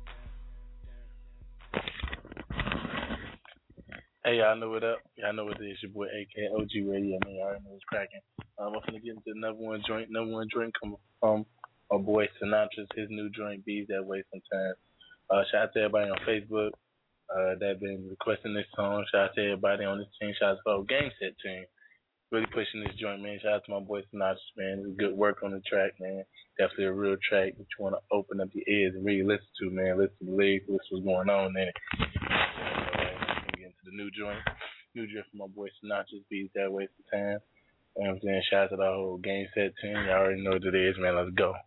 down. Hey, y'all know what up? Y'all know what it is. Your boy A K O G Radio. Man, y'all already know what's cracking. Um, I'm gonna get into the number one joint. Number one joint coming from my boy Sinatra's, his new joint, Bees That Way Sometimes. Uh, shout out to everybody on Facebook uh, that been requesting this song. Shout out to everybody on this team. Shout out to the whole Game Set team. Really pushing this joint, man. Shout out to my boy Sinatra's, man. It was good work on the track, man. Definitely a real track that you want to open up your ears and really listen to, man. Listen to the lyrics, listen to what's going on in it. Get into the new joint. New joint from my boy Sinatra's, Bees That Way Sometimes. You know what I'm saying? Shout out to the whole Game Set team. Y'all already know what it is, man. Let's go.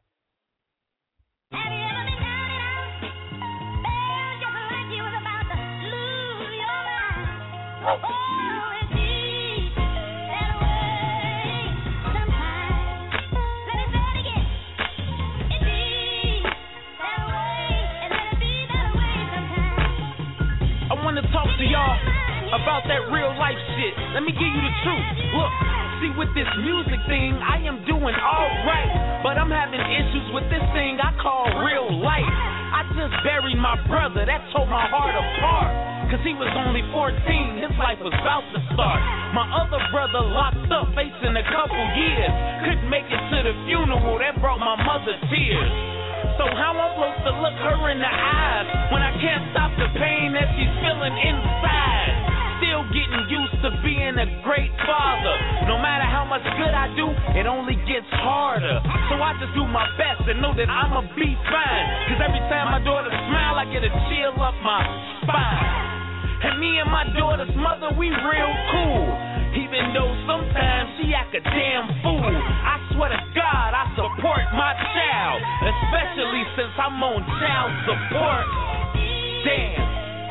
about that real life shit. Let me give you the truth. Look, see with this music thing, I am doing alright, but I'm having issues with this thing I call real life. I just buried my brother, that tore my heart apart, cause he was only fourteen, his life was about to start. My other brother locked up, facing a couple years, couldn't make it to the funeral, that brought my mother tears. So how I'm supposed to look her in the eyes when I can't stop the pain that she's feeling inside? Still getting used to being a great father. No matter how much good I do, it only gets harder. So I just do my best and know that I'ma be fine, cause every time my daughter smile, I get a chill up my spine. And me and my daughter's mother, we real cool, even though sometimes she act a damn fool. I swear to God, I support my child, especially since I'm on child support. Damn.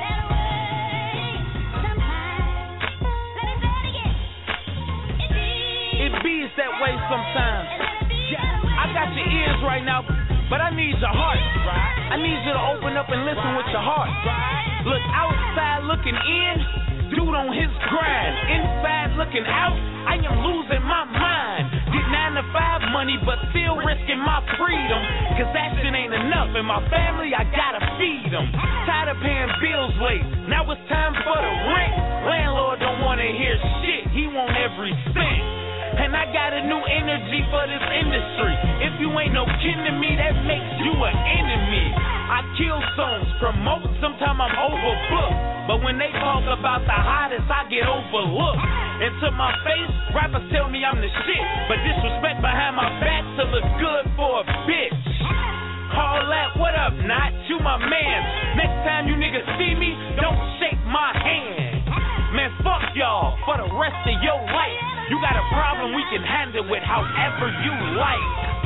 It bees that way sometimes. I got your ears right now, but I need your heart. I need you to open up and listen with your heart. Look outside looking in, dude on his grind. Inside looking out, I am losing my mind. Get nine to five money, but still risking my freedom, cause that shit ain't enough, and my family, I gotta feed them. Tired of paying bills late, now it's time for the rent. Landlord don't wanna hear shit, he want every cent. And I got a new energy for this industry. If you ain't no kin to me, that makes you an enemy. I kill songs, promote, sometimes I'm overbooked, but when they talk about the hottest, I get overlooked. And to my face, rappers tell me I'm the shit, but disrespect behind my back to look good for a bitch. All that, what up, Not? You my man. Next time you niggas see me, don't shake my hand. Man, fuck y'all for the rest of your life. You got a problem, we can handle it however you like.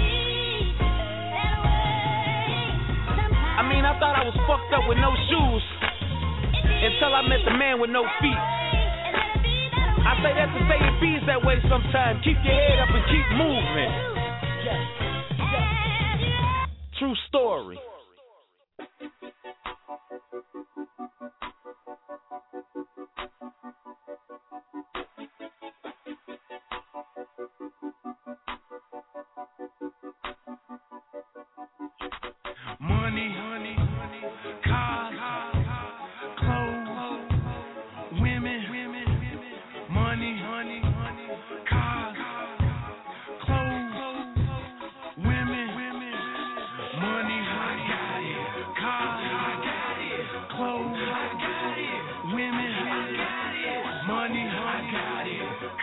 I mean, I thought I was fucked up with no shoes until I met the man with no feet. I say that to say it bees that way sometimes. Keep your head up and keep moving. True story. Money, honey, cars, clothes, women, money, honey, cars, clothes, women, money, honey, cars, clothes, women, money, honey,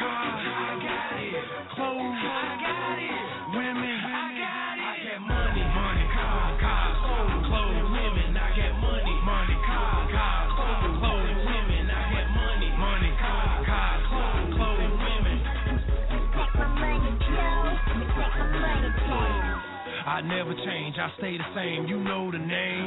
cars, clothes, women. I get money, money, cars, cars, clothes, women. I get money, money, cars, cars, clothes, women. I get money, money, cars, cars, clothes, women. I never change, I stay the same. You know the name.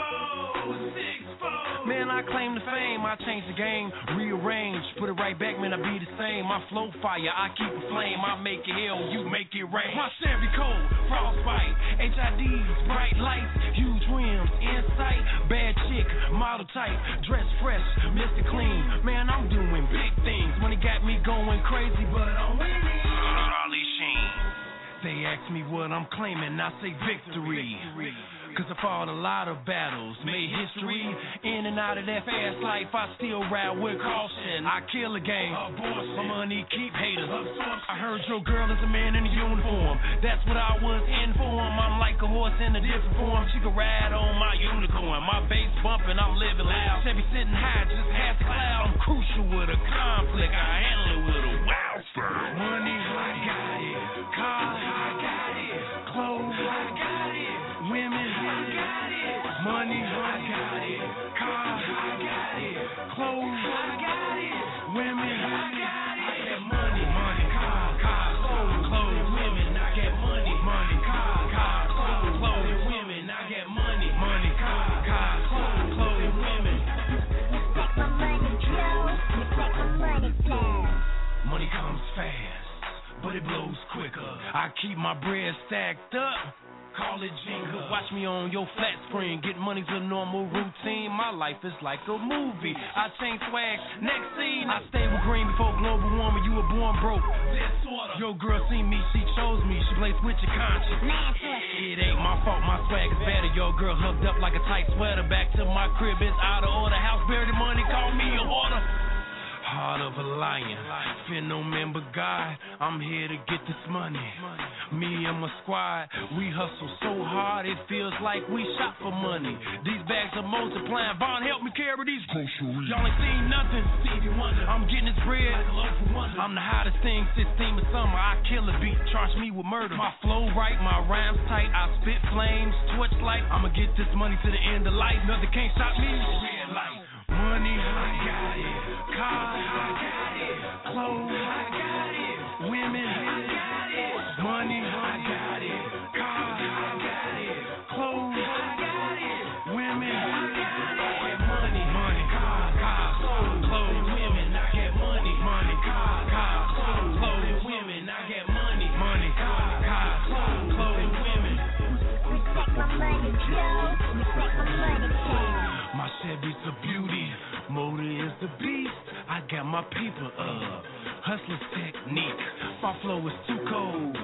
Man, I claim the fame, I change the game, rearrange, put it right back, man, I be the same. My flow fire, I keep a flame, I make it hell, you make it rain. My Chevy cold, frostbite, H I Ds, bright lights, huge rims, insight, bad chick, model type, dress fresh, Mister Clean. Man, I'm doing big things, money got me going crazy, but I'm winning. Charlie Sheen. They ask me what I'm claiming, I say victory. Cause I fought a lot of battles, made history. In and out of that fast life, I still ride with caution. I kill a game, my money keep haters. I heard your girl is a man in a uniform. That's what I was in for. I'm like a horse in a different form. She can ride on my unicorn. My bass bumping, I'm living loud. Chevy sitting high, just half cloud. I'm crucial with a conflict. I handle it with a wow style. Money, I got it. Cars, I got it. Clothes, I got it. Women, I got it. Money, I got it. Cars, I got it. Clothes, I got it. Women, I got it. I get money, money, cars, cars, clothes, clothes, women. I get money, money, cars, cars, clothes, clothes, women. I get money, money, cars, cars, clothes, clothes, women. Money comes fast, but it blows quicker. I keep my bread stacked up. Call call it Jenga. Watch me on your flat screen, get money's a normal routine. My life is like a movie. I change swag, next scene. I stay with green before global warming. You were born broke. Your girl seen me, she chose me. She plays with your conscience. It ain't my fault, my swag is better. Your girl hugged up like a tight sweater. Back to my crib, it's out of order. House buried in money, call me a hoarder. Heart of a lion, fear no man but God. I'm here to get this money. Me and my squad, we hustle so hard it feels like we shot for money. These bags are multiplying. Vaughn, help me carry these groceries. Y'all ain't seen nothing. I'm getting this bread. I'm the hottest thing since theme of summer. I kill a beat, charge me with murder. My flow right, my rhymes tight. I spit flames, torch light. I'ma get this money to the end of life. Nothing can't stop me. Red light. Money, I got it. Cars, I got it. Clothes, I got it. Women, I got it. Money, I got it. Cars, I got it. Clothes, I got it. Women, I got it. Money, money, cars, cars, clothes, women, I get money, money, cars, cars, clothes, women, I get money, money, cars, cars, clothes, women. Respect my money, Joe. Respect my money, Joe. My Chevy's a beauty, motor is the beast. I got my paper up, hustler's technique. My flow is too cold.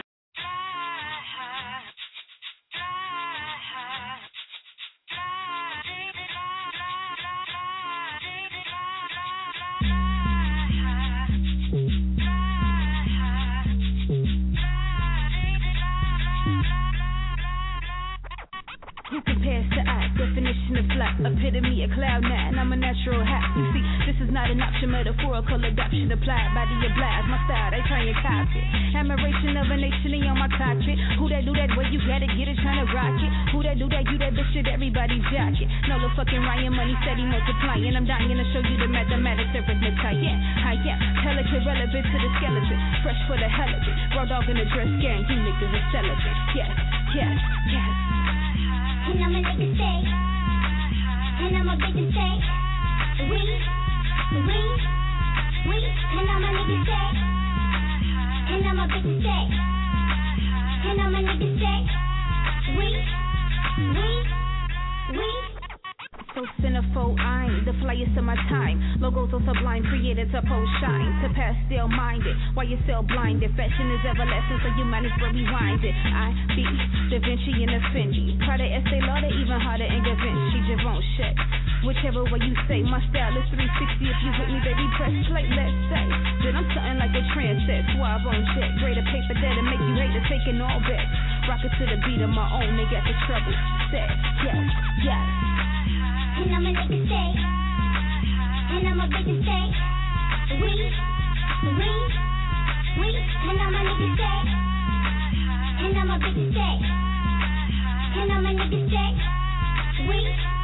Who compares to I? Definition of flat, epitome of cloud nine. I'm a natural hat. You see, this is not an option, metaphorical adoption applied by the oblige. My style, they try and copy. Admiration of a nation on my cockpit. Who that do that? Well, you gotta get it, trying to rock it. Who that do that? You that bitch shit, everybody jock it. No, the fucking Ryan money steady multiplying. I'm dying to show you the mathematics, arithmetic. Yeah, I am delicate, relevant to the skeleton. Fresh for the hell of it. Raw dog in the dress gang. You niggas are celibate. Yes, yes, yes. And I'm a nigga say, and I'm a bitch say, we, we, we, and I'm a nigga say, and I'm a bitch say, and I'm a nigga say, we, we, we. So centerfold, I'm the flyest of my time. Logos are sublime, created to post shine. To pastel minded, while you're still blinded. Fashion is everlasting, so you might as well rewind it. I be Da Vinci and a Fendi. Prada, Estee Lauder, even harder and Da Vinci. Givenchy, whichever way you say. My style is three sixty. If you with me, baby, press play. Let's say that I'm something like a trendset. Suave on jet, greater paper that'll make you hate to taking all bets. Rock it to the beat of my own. They got the trouble set. Yes, yes. And I'm a nigga say, and I'm a bitch say, we, we, we, and I'm a nigga say, and I'm a bitch say, and I'm a nigga say, we,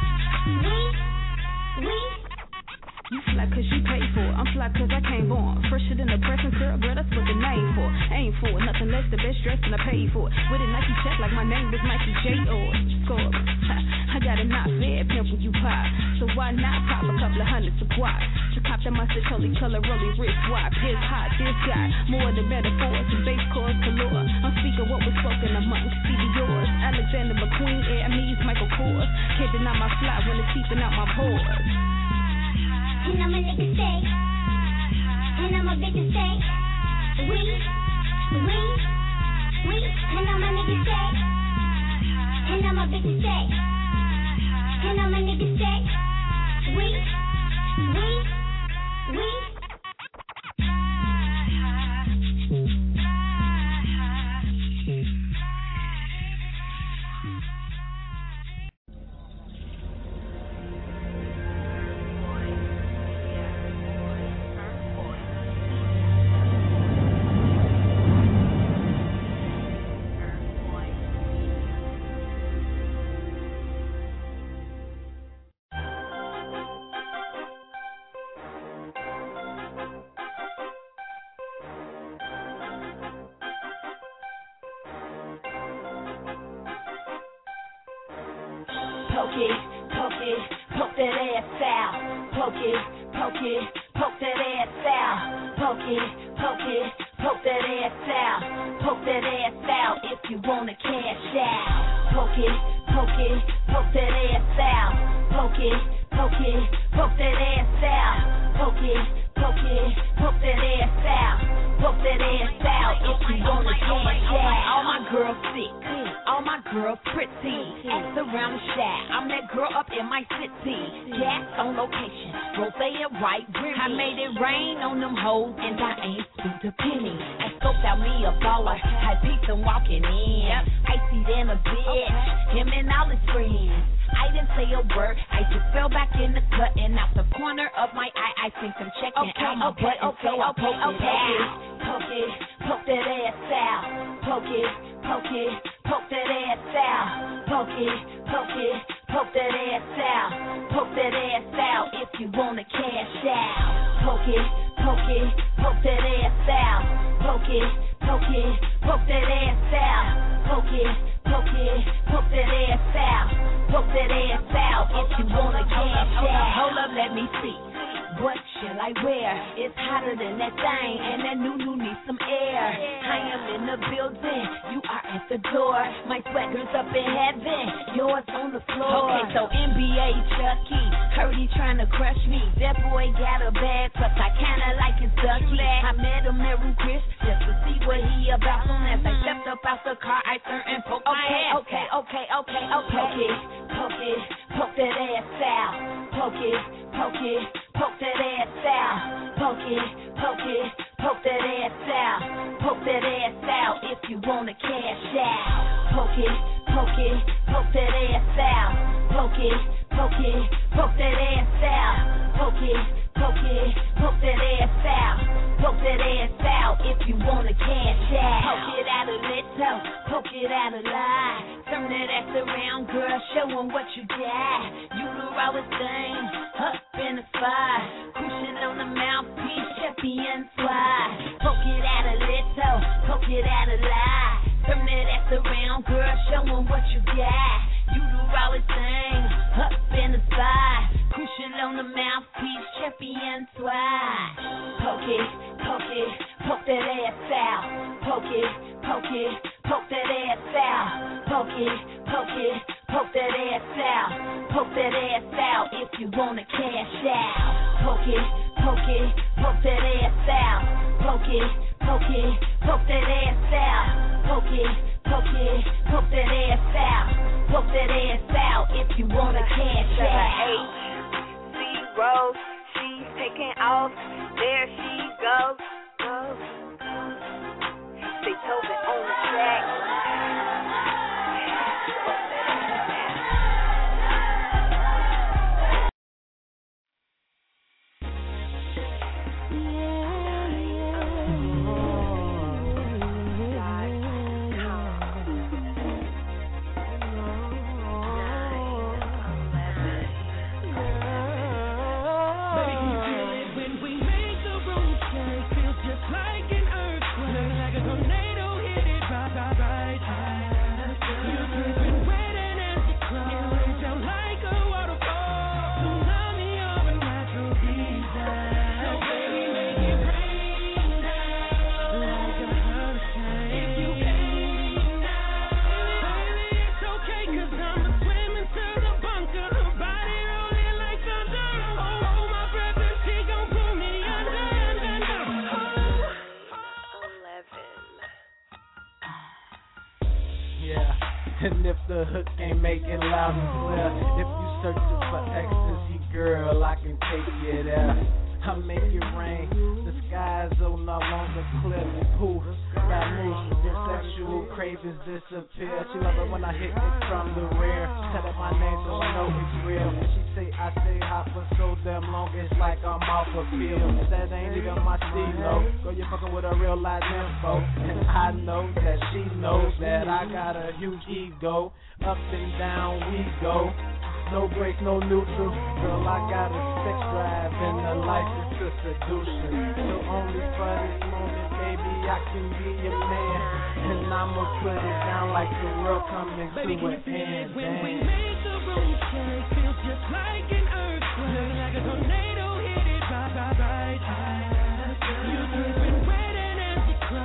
we, we. You fly cause you pay for it, I'm fly cause I came born. Fresher than a present girl, girl, that's what the name for. Aim for it, nothing less, the best dressed and I paid for it. With a Nike check like my name was Mikey J. or Score. I got a not fair pimple you pop. So why not pop a couple of hundreds of quad? To cop that mustard, holy color, rolling wrist wide. Piss hot, this guy, more than metaphors and base chords galore. I'm speaking what was spoken amongst C D yours. Alexander McQueen, Air Me's Michael Kors. Can't deny my fly when it's seeping out my pores. And I'm a nigga say, and I'm a bitch say, we, we, we, and I'm a nigga say, and I'm a bitch say, and I'm a nigga say, we, we, we. Poke it, poke it, poke that ass out. Poke it, poke it, poke that ass out. Poke it, poke it, poke that ass out, poke that ass out if you wanna cash out. Poke it, poke it, poke that ass out, poke it, poke it, poke that ass out, poke it, poke it, poke that ass out, poke that ass out if you wanna cash out. All my girls sick, all my girls pretty, act around the shack. I'm that girl up in my city, gas on location, rose and white rim. I made it rain on them hoes and I ain't spent a penny. I scoped out me a baller, had peeps and walking in, icy than a bitch, him and all his friends. I didn't say a word, I just fell back in the cut and out the corner of my eye I think I'm checking Okay, out my okay, butt and okay, so I okay, poked okay. it out. Poke it, poke that ass out, poke it, poke it, poke that ass out, poke it, poke it, poke that ass out, poke that ass out if you wanna cash out. Poke it, poke it, poke that ass out, poke it, poke it, poke that ass out, poke it, poke it, poke that ass out, poke that ass out if you wanna cash out. Hold up, let me see. What shall I wear? It's hotter than that thing, and that new new needs some air. I am in the building, you are at the door. My swagger's up in heaven, yours on the floor. Okay, so N B A Chucky, heard he tryna crush me. That boy got a bag, plus I kinda like his ducky. I met him at Rue Chris just to see what he about. Soon as I stepped up out the car, I turned and poked my ass. Okay, okay, okay, okay. Poke it, poke it, poke that ass out. Poke it, poke it, poke that ass out. Poke it, poke it, poke that ass out. Poke that ass out if you wanna cash out. Poke it, poke it, poke that ass out. Poke it, poke it, poke that ass out. Poke it, poke it, poke that ass out. Poke that ass out if you wanna cash out. Poke it out a little, poke it out a lot. Turn that ass around, girl, show 'em what you got. You the rawest thing, up in the spot. Cushion on the mouthpiece, champion swat. Poke it out a little, poke it out a lot. Turn that ass around, girl, show 'em what you got. You the rawest thing, up in the spot. Cushion on the mouthpiece, champion swat. Poke it, poke it, poke that ass out. Poke it, poke it, poke that ass out. Poke it, poke it, poke that ass out. Poke that ass out if you wanna cash out. Poke it, poke it, poke that ass out. Poke it, poke it, poke that ass out. Poke it, poke it, poke that ass out. Poke that ass out if you wanna cash out. Zero, she's taking off. There she goes. goes. They told it on the track. And if the hook ain't making loud and clear, if you searching for ecstasy, girl, I can take you there. I make it rain, the skies are no longer clear. Poof, that moves, sexual cravings disappear. She love it when I hit it from the rear. Tell her my name so I know it's real. She say I stay hot for so damn long, it's like I'm off a pill. That ain't even my stilo. Girl, you fucking with a real life info. And I know that she knows that I got a huge ego. Up and down we go. No break, no neutral. Girl, I got a sex drive and a license to seduction. So only for this moment, baby, I can be your man. And I'ma put it down like the world coming to Baby, can you an feel end. it when we make the room shake? Feels just like an earthquake, like a tornado hit it right, right, right. You dripping wet and as you close.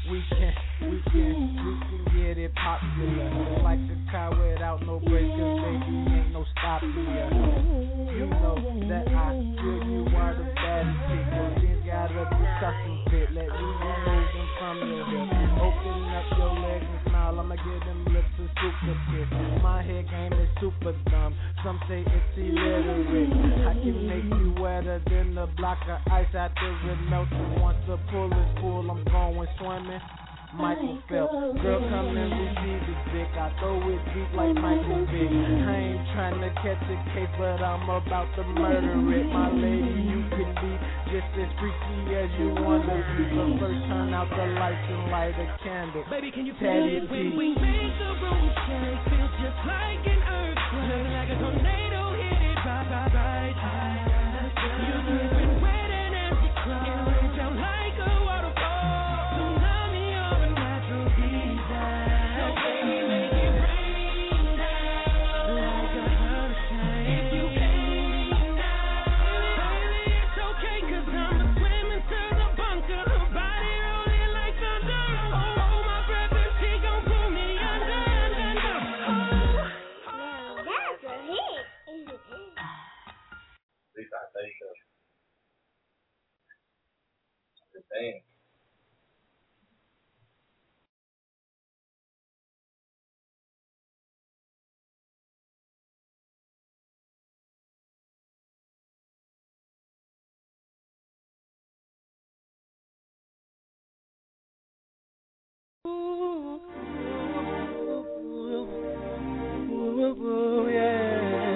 We can, we can, we can get it popular. Like a car without no brakes, cause baby ain't no stopping ya. You know that I feel you are the baddest chick. Your jeans gotta be custom fit. Let you remove them from your hip. Open up your legs and smile. I'ma give them lips a super kiss. My head game is super dumb. Some say it's illiterate. I can make you wetter than the block of ice after it melts. And once the pool is full, I'm going swimming. Michael Phelps, girl, come and receive this dick. I throw it deep like Michael Vick. I ain't trying to catch a case, but I'm about to murder it. My lady, you can be just as freaky as you wanna be. But first, turn out the lights and light a candle. Baby, can you feel it when we make the room shake? Feels just like an earthquake, like a tornado hit it right, right, right. You're dripping wet and as you cry, it rains down like a waterfall. Tsunami of a natural desire. So baby, make it rain down like a hurricane. If you came down, baby, it's okay, cause I'm a swimming to the bunker. Her body rolling like thunder. Oh, hold my breath and she gon' pull me under, under, under. Oh, that's a hit. At least I think so. Damn. Ooh, yeah.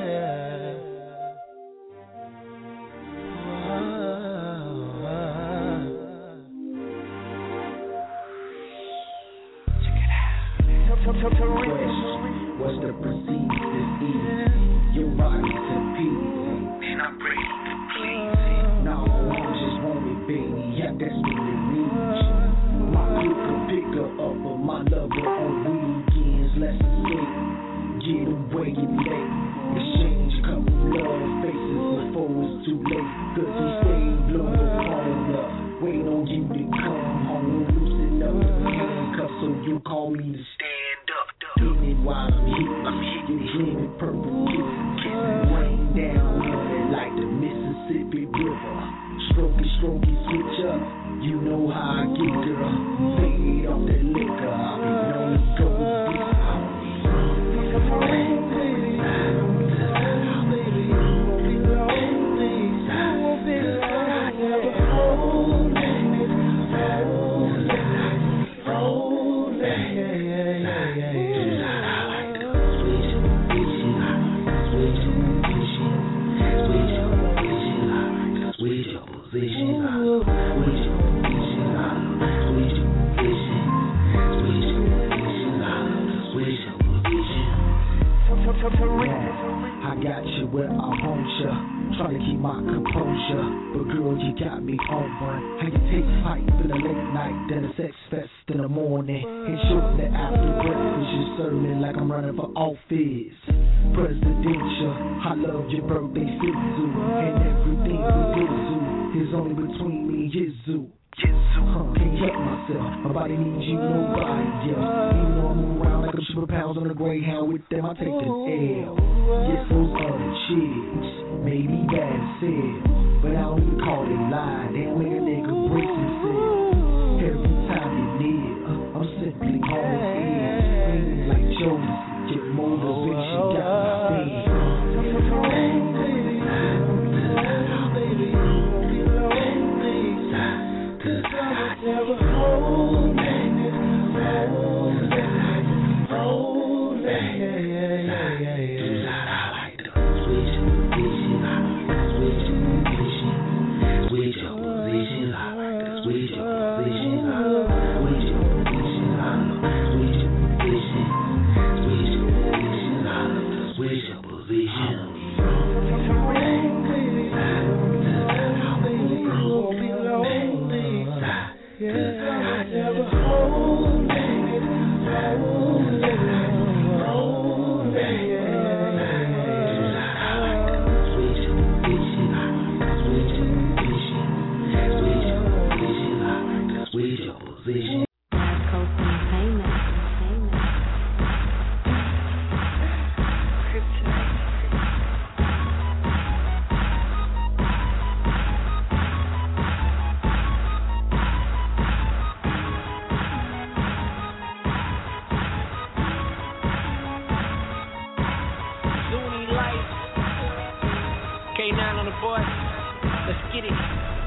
What's the procedure this easy? Your body's at peace. And I'm ready to please it. No, I just want it, baby. Yeah, that's what it means. My clicker pick her up, but my lover on weekends. Let's escape. Get away, get late. Exchange a couple love faces before it's too late. Cause he stayed blowing the phone up. Wait on you to come home. Loosen up the handcuffs so you call me to stand up. In it while I'm hitting, I'm hitting, hitting purple kiss. Kissing rain down on it like the Mississippi River. Stroke it, stroke it, switch up. You know how I get, girl. Fade off that liquor. I'll be known to go this out. I got you where I want you, trying to keep my composure, but girl, you got me on one. How you take flight for the late night, then a sex fest in the morning, and shortly after breakfast you serve me like I'm running for office. Presidential, I love your birthday sizzle, and everything we do is only between me and you. Huh, can't help myself, my body needs you, nobody else. Even though I move around like I'm super pounds on a Greyhound, with them I take the L. Yes, those other chicks may be bad said, but I don't even call it lie. They make a nigga brace himself. Every time you're near, I'm simply on the edge. Feeling like Joseph, get motivation, got my stand. Never hold me, hold me, hold me, yeah, yeah, yeah, yeah, yeah. I like the switch position, switch position, switch your position, I like the switch your position, switch your position, switch your position, switch your position, switch your position. Yeah, I never hold me, hold me, hold me, switch your position, switch your position, switch your position, switch your position. nine on the board. Let's get it.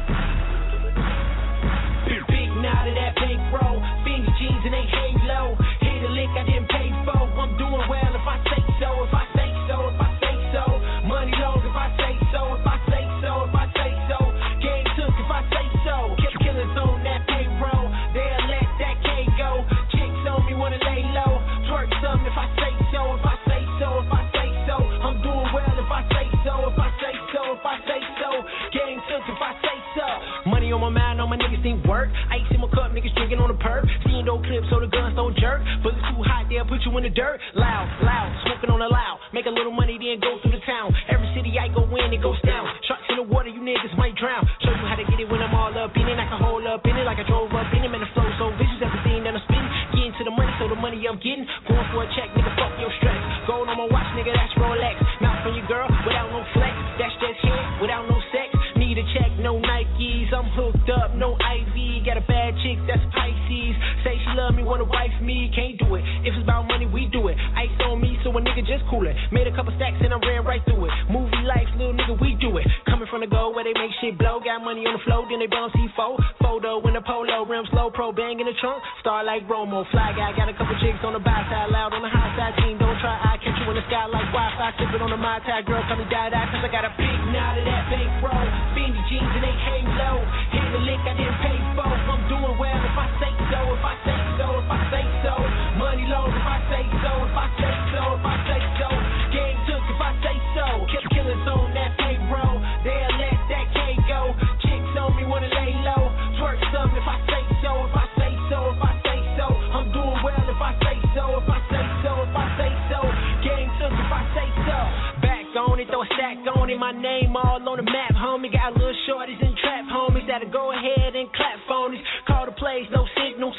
Big nine to that bankroll. Fendi jeans and they halo. Hit a lick I didn't pay for. I'm doing well if I say so. If I say so. If I say so. Money long if I say so. If I say so. If I say so. Game took if I say so. Killers on that payroll. They'll let that K go. Chicks on me wanna lay low. Twerk something if I say so. If I say so. If I say so. I'm doing well if I say so. If I say so. If I say so. Game took if I say so. Money on my mind, all my niggas think work. Ice in my cup, niggas drinking on the perp. Seeing no clips so the guns don't jerk. Bullets too hot, they'll put you in the dirt. Loud, loud, smoking on the loud. Make a little money, then go through the town. Every city I go in, it goes down. Sharks in the water, you niggas might drown. Show you how to get it when I'm all up in it. I can hold up in it like I drove up in it. Man, the flow so vicious, everything that I'm spitting. Getting to the money, so the money I'm getting. Going for a check, nigga, fuck your stress. Gold on my watch, nigga, that's Rolex. Mouth from your girl, without no flex. That's just head, without no sex. Need a check, no Nikes. I'm hooked up, no I V. Got a bad chick, that's Pisces. Say she love me, wanna wife me. Can't do it. If it's about money, we do it. Ice on me, so a nigga just cool it. Made a couple stacks and I ran right through it. Movie life, little nigga, we do it. Coming from the go where they make shit blow. Got money on the floor, then they bounce C four. Photo in the polo, rims low, pro bang in the trunk. Star like Romo, fly guy. Got a couple chicks on the buy side, loud on the high side. Team, don't try, I catch you in the sky like Wi-Fi. Sipping on the Mai Tai, girl, come and die, die. Cause I got a big knot of that bankroll. Fendi jeans and they halo. Hit the lick I didn't pay for. I'm doing well if I say so. If I say so, if I say so. Money low if I say so. If I say so, if I say so. Game took if I say so. Kill killers on that payroll. They'll let that K go. Chicks on me wanna lay low. Twerk something if I say so. If I say so, if I say so. I'm doing well if I say so. If I say so, if I say so. Game took if I say so. Back on it, throw a stack on it. My name all on the map, homie. Got little shorties and trap homies that'll go ahead and clap phonies. Call the plays, no signals.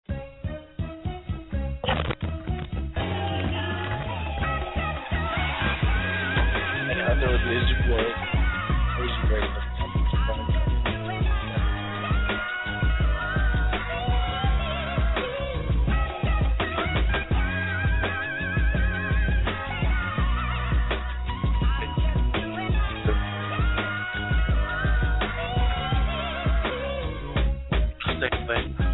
I know it is your boy. It's great. Second thing.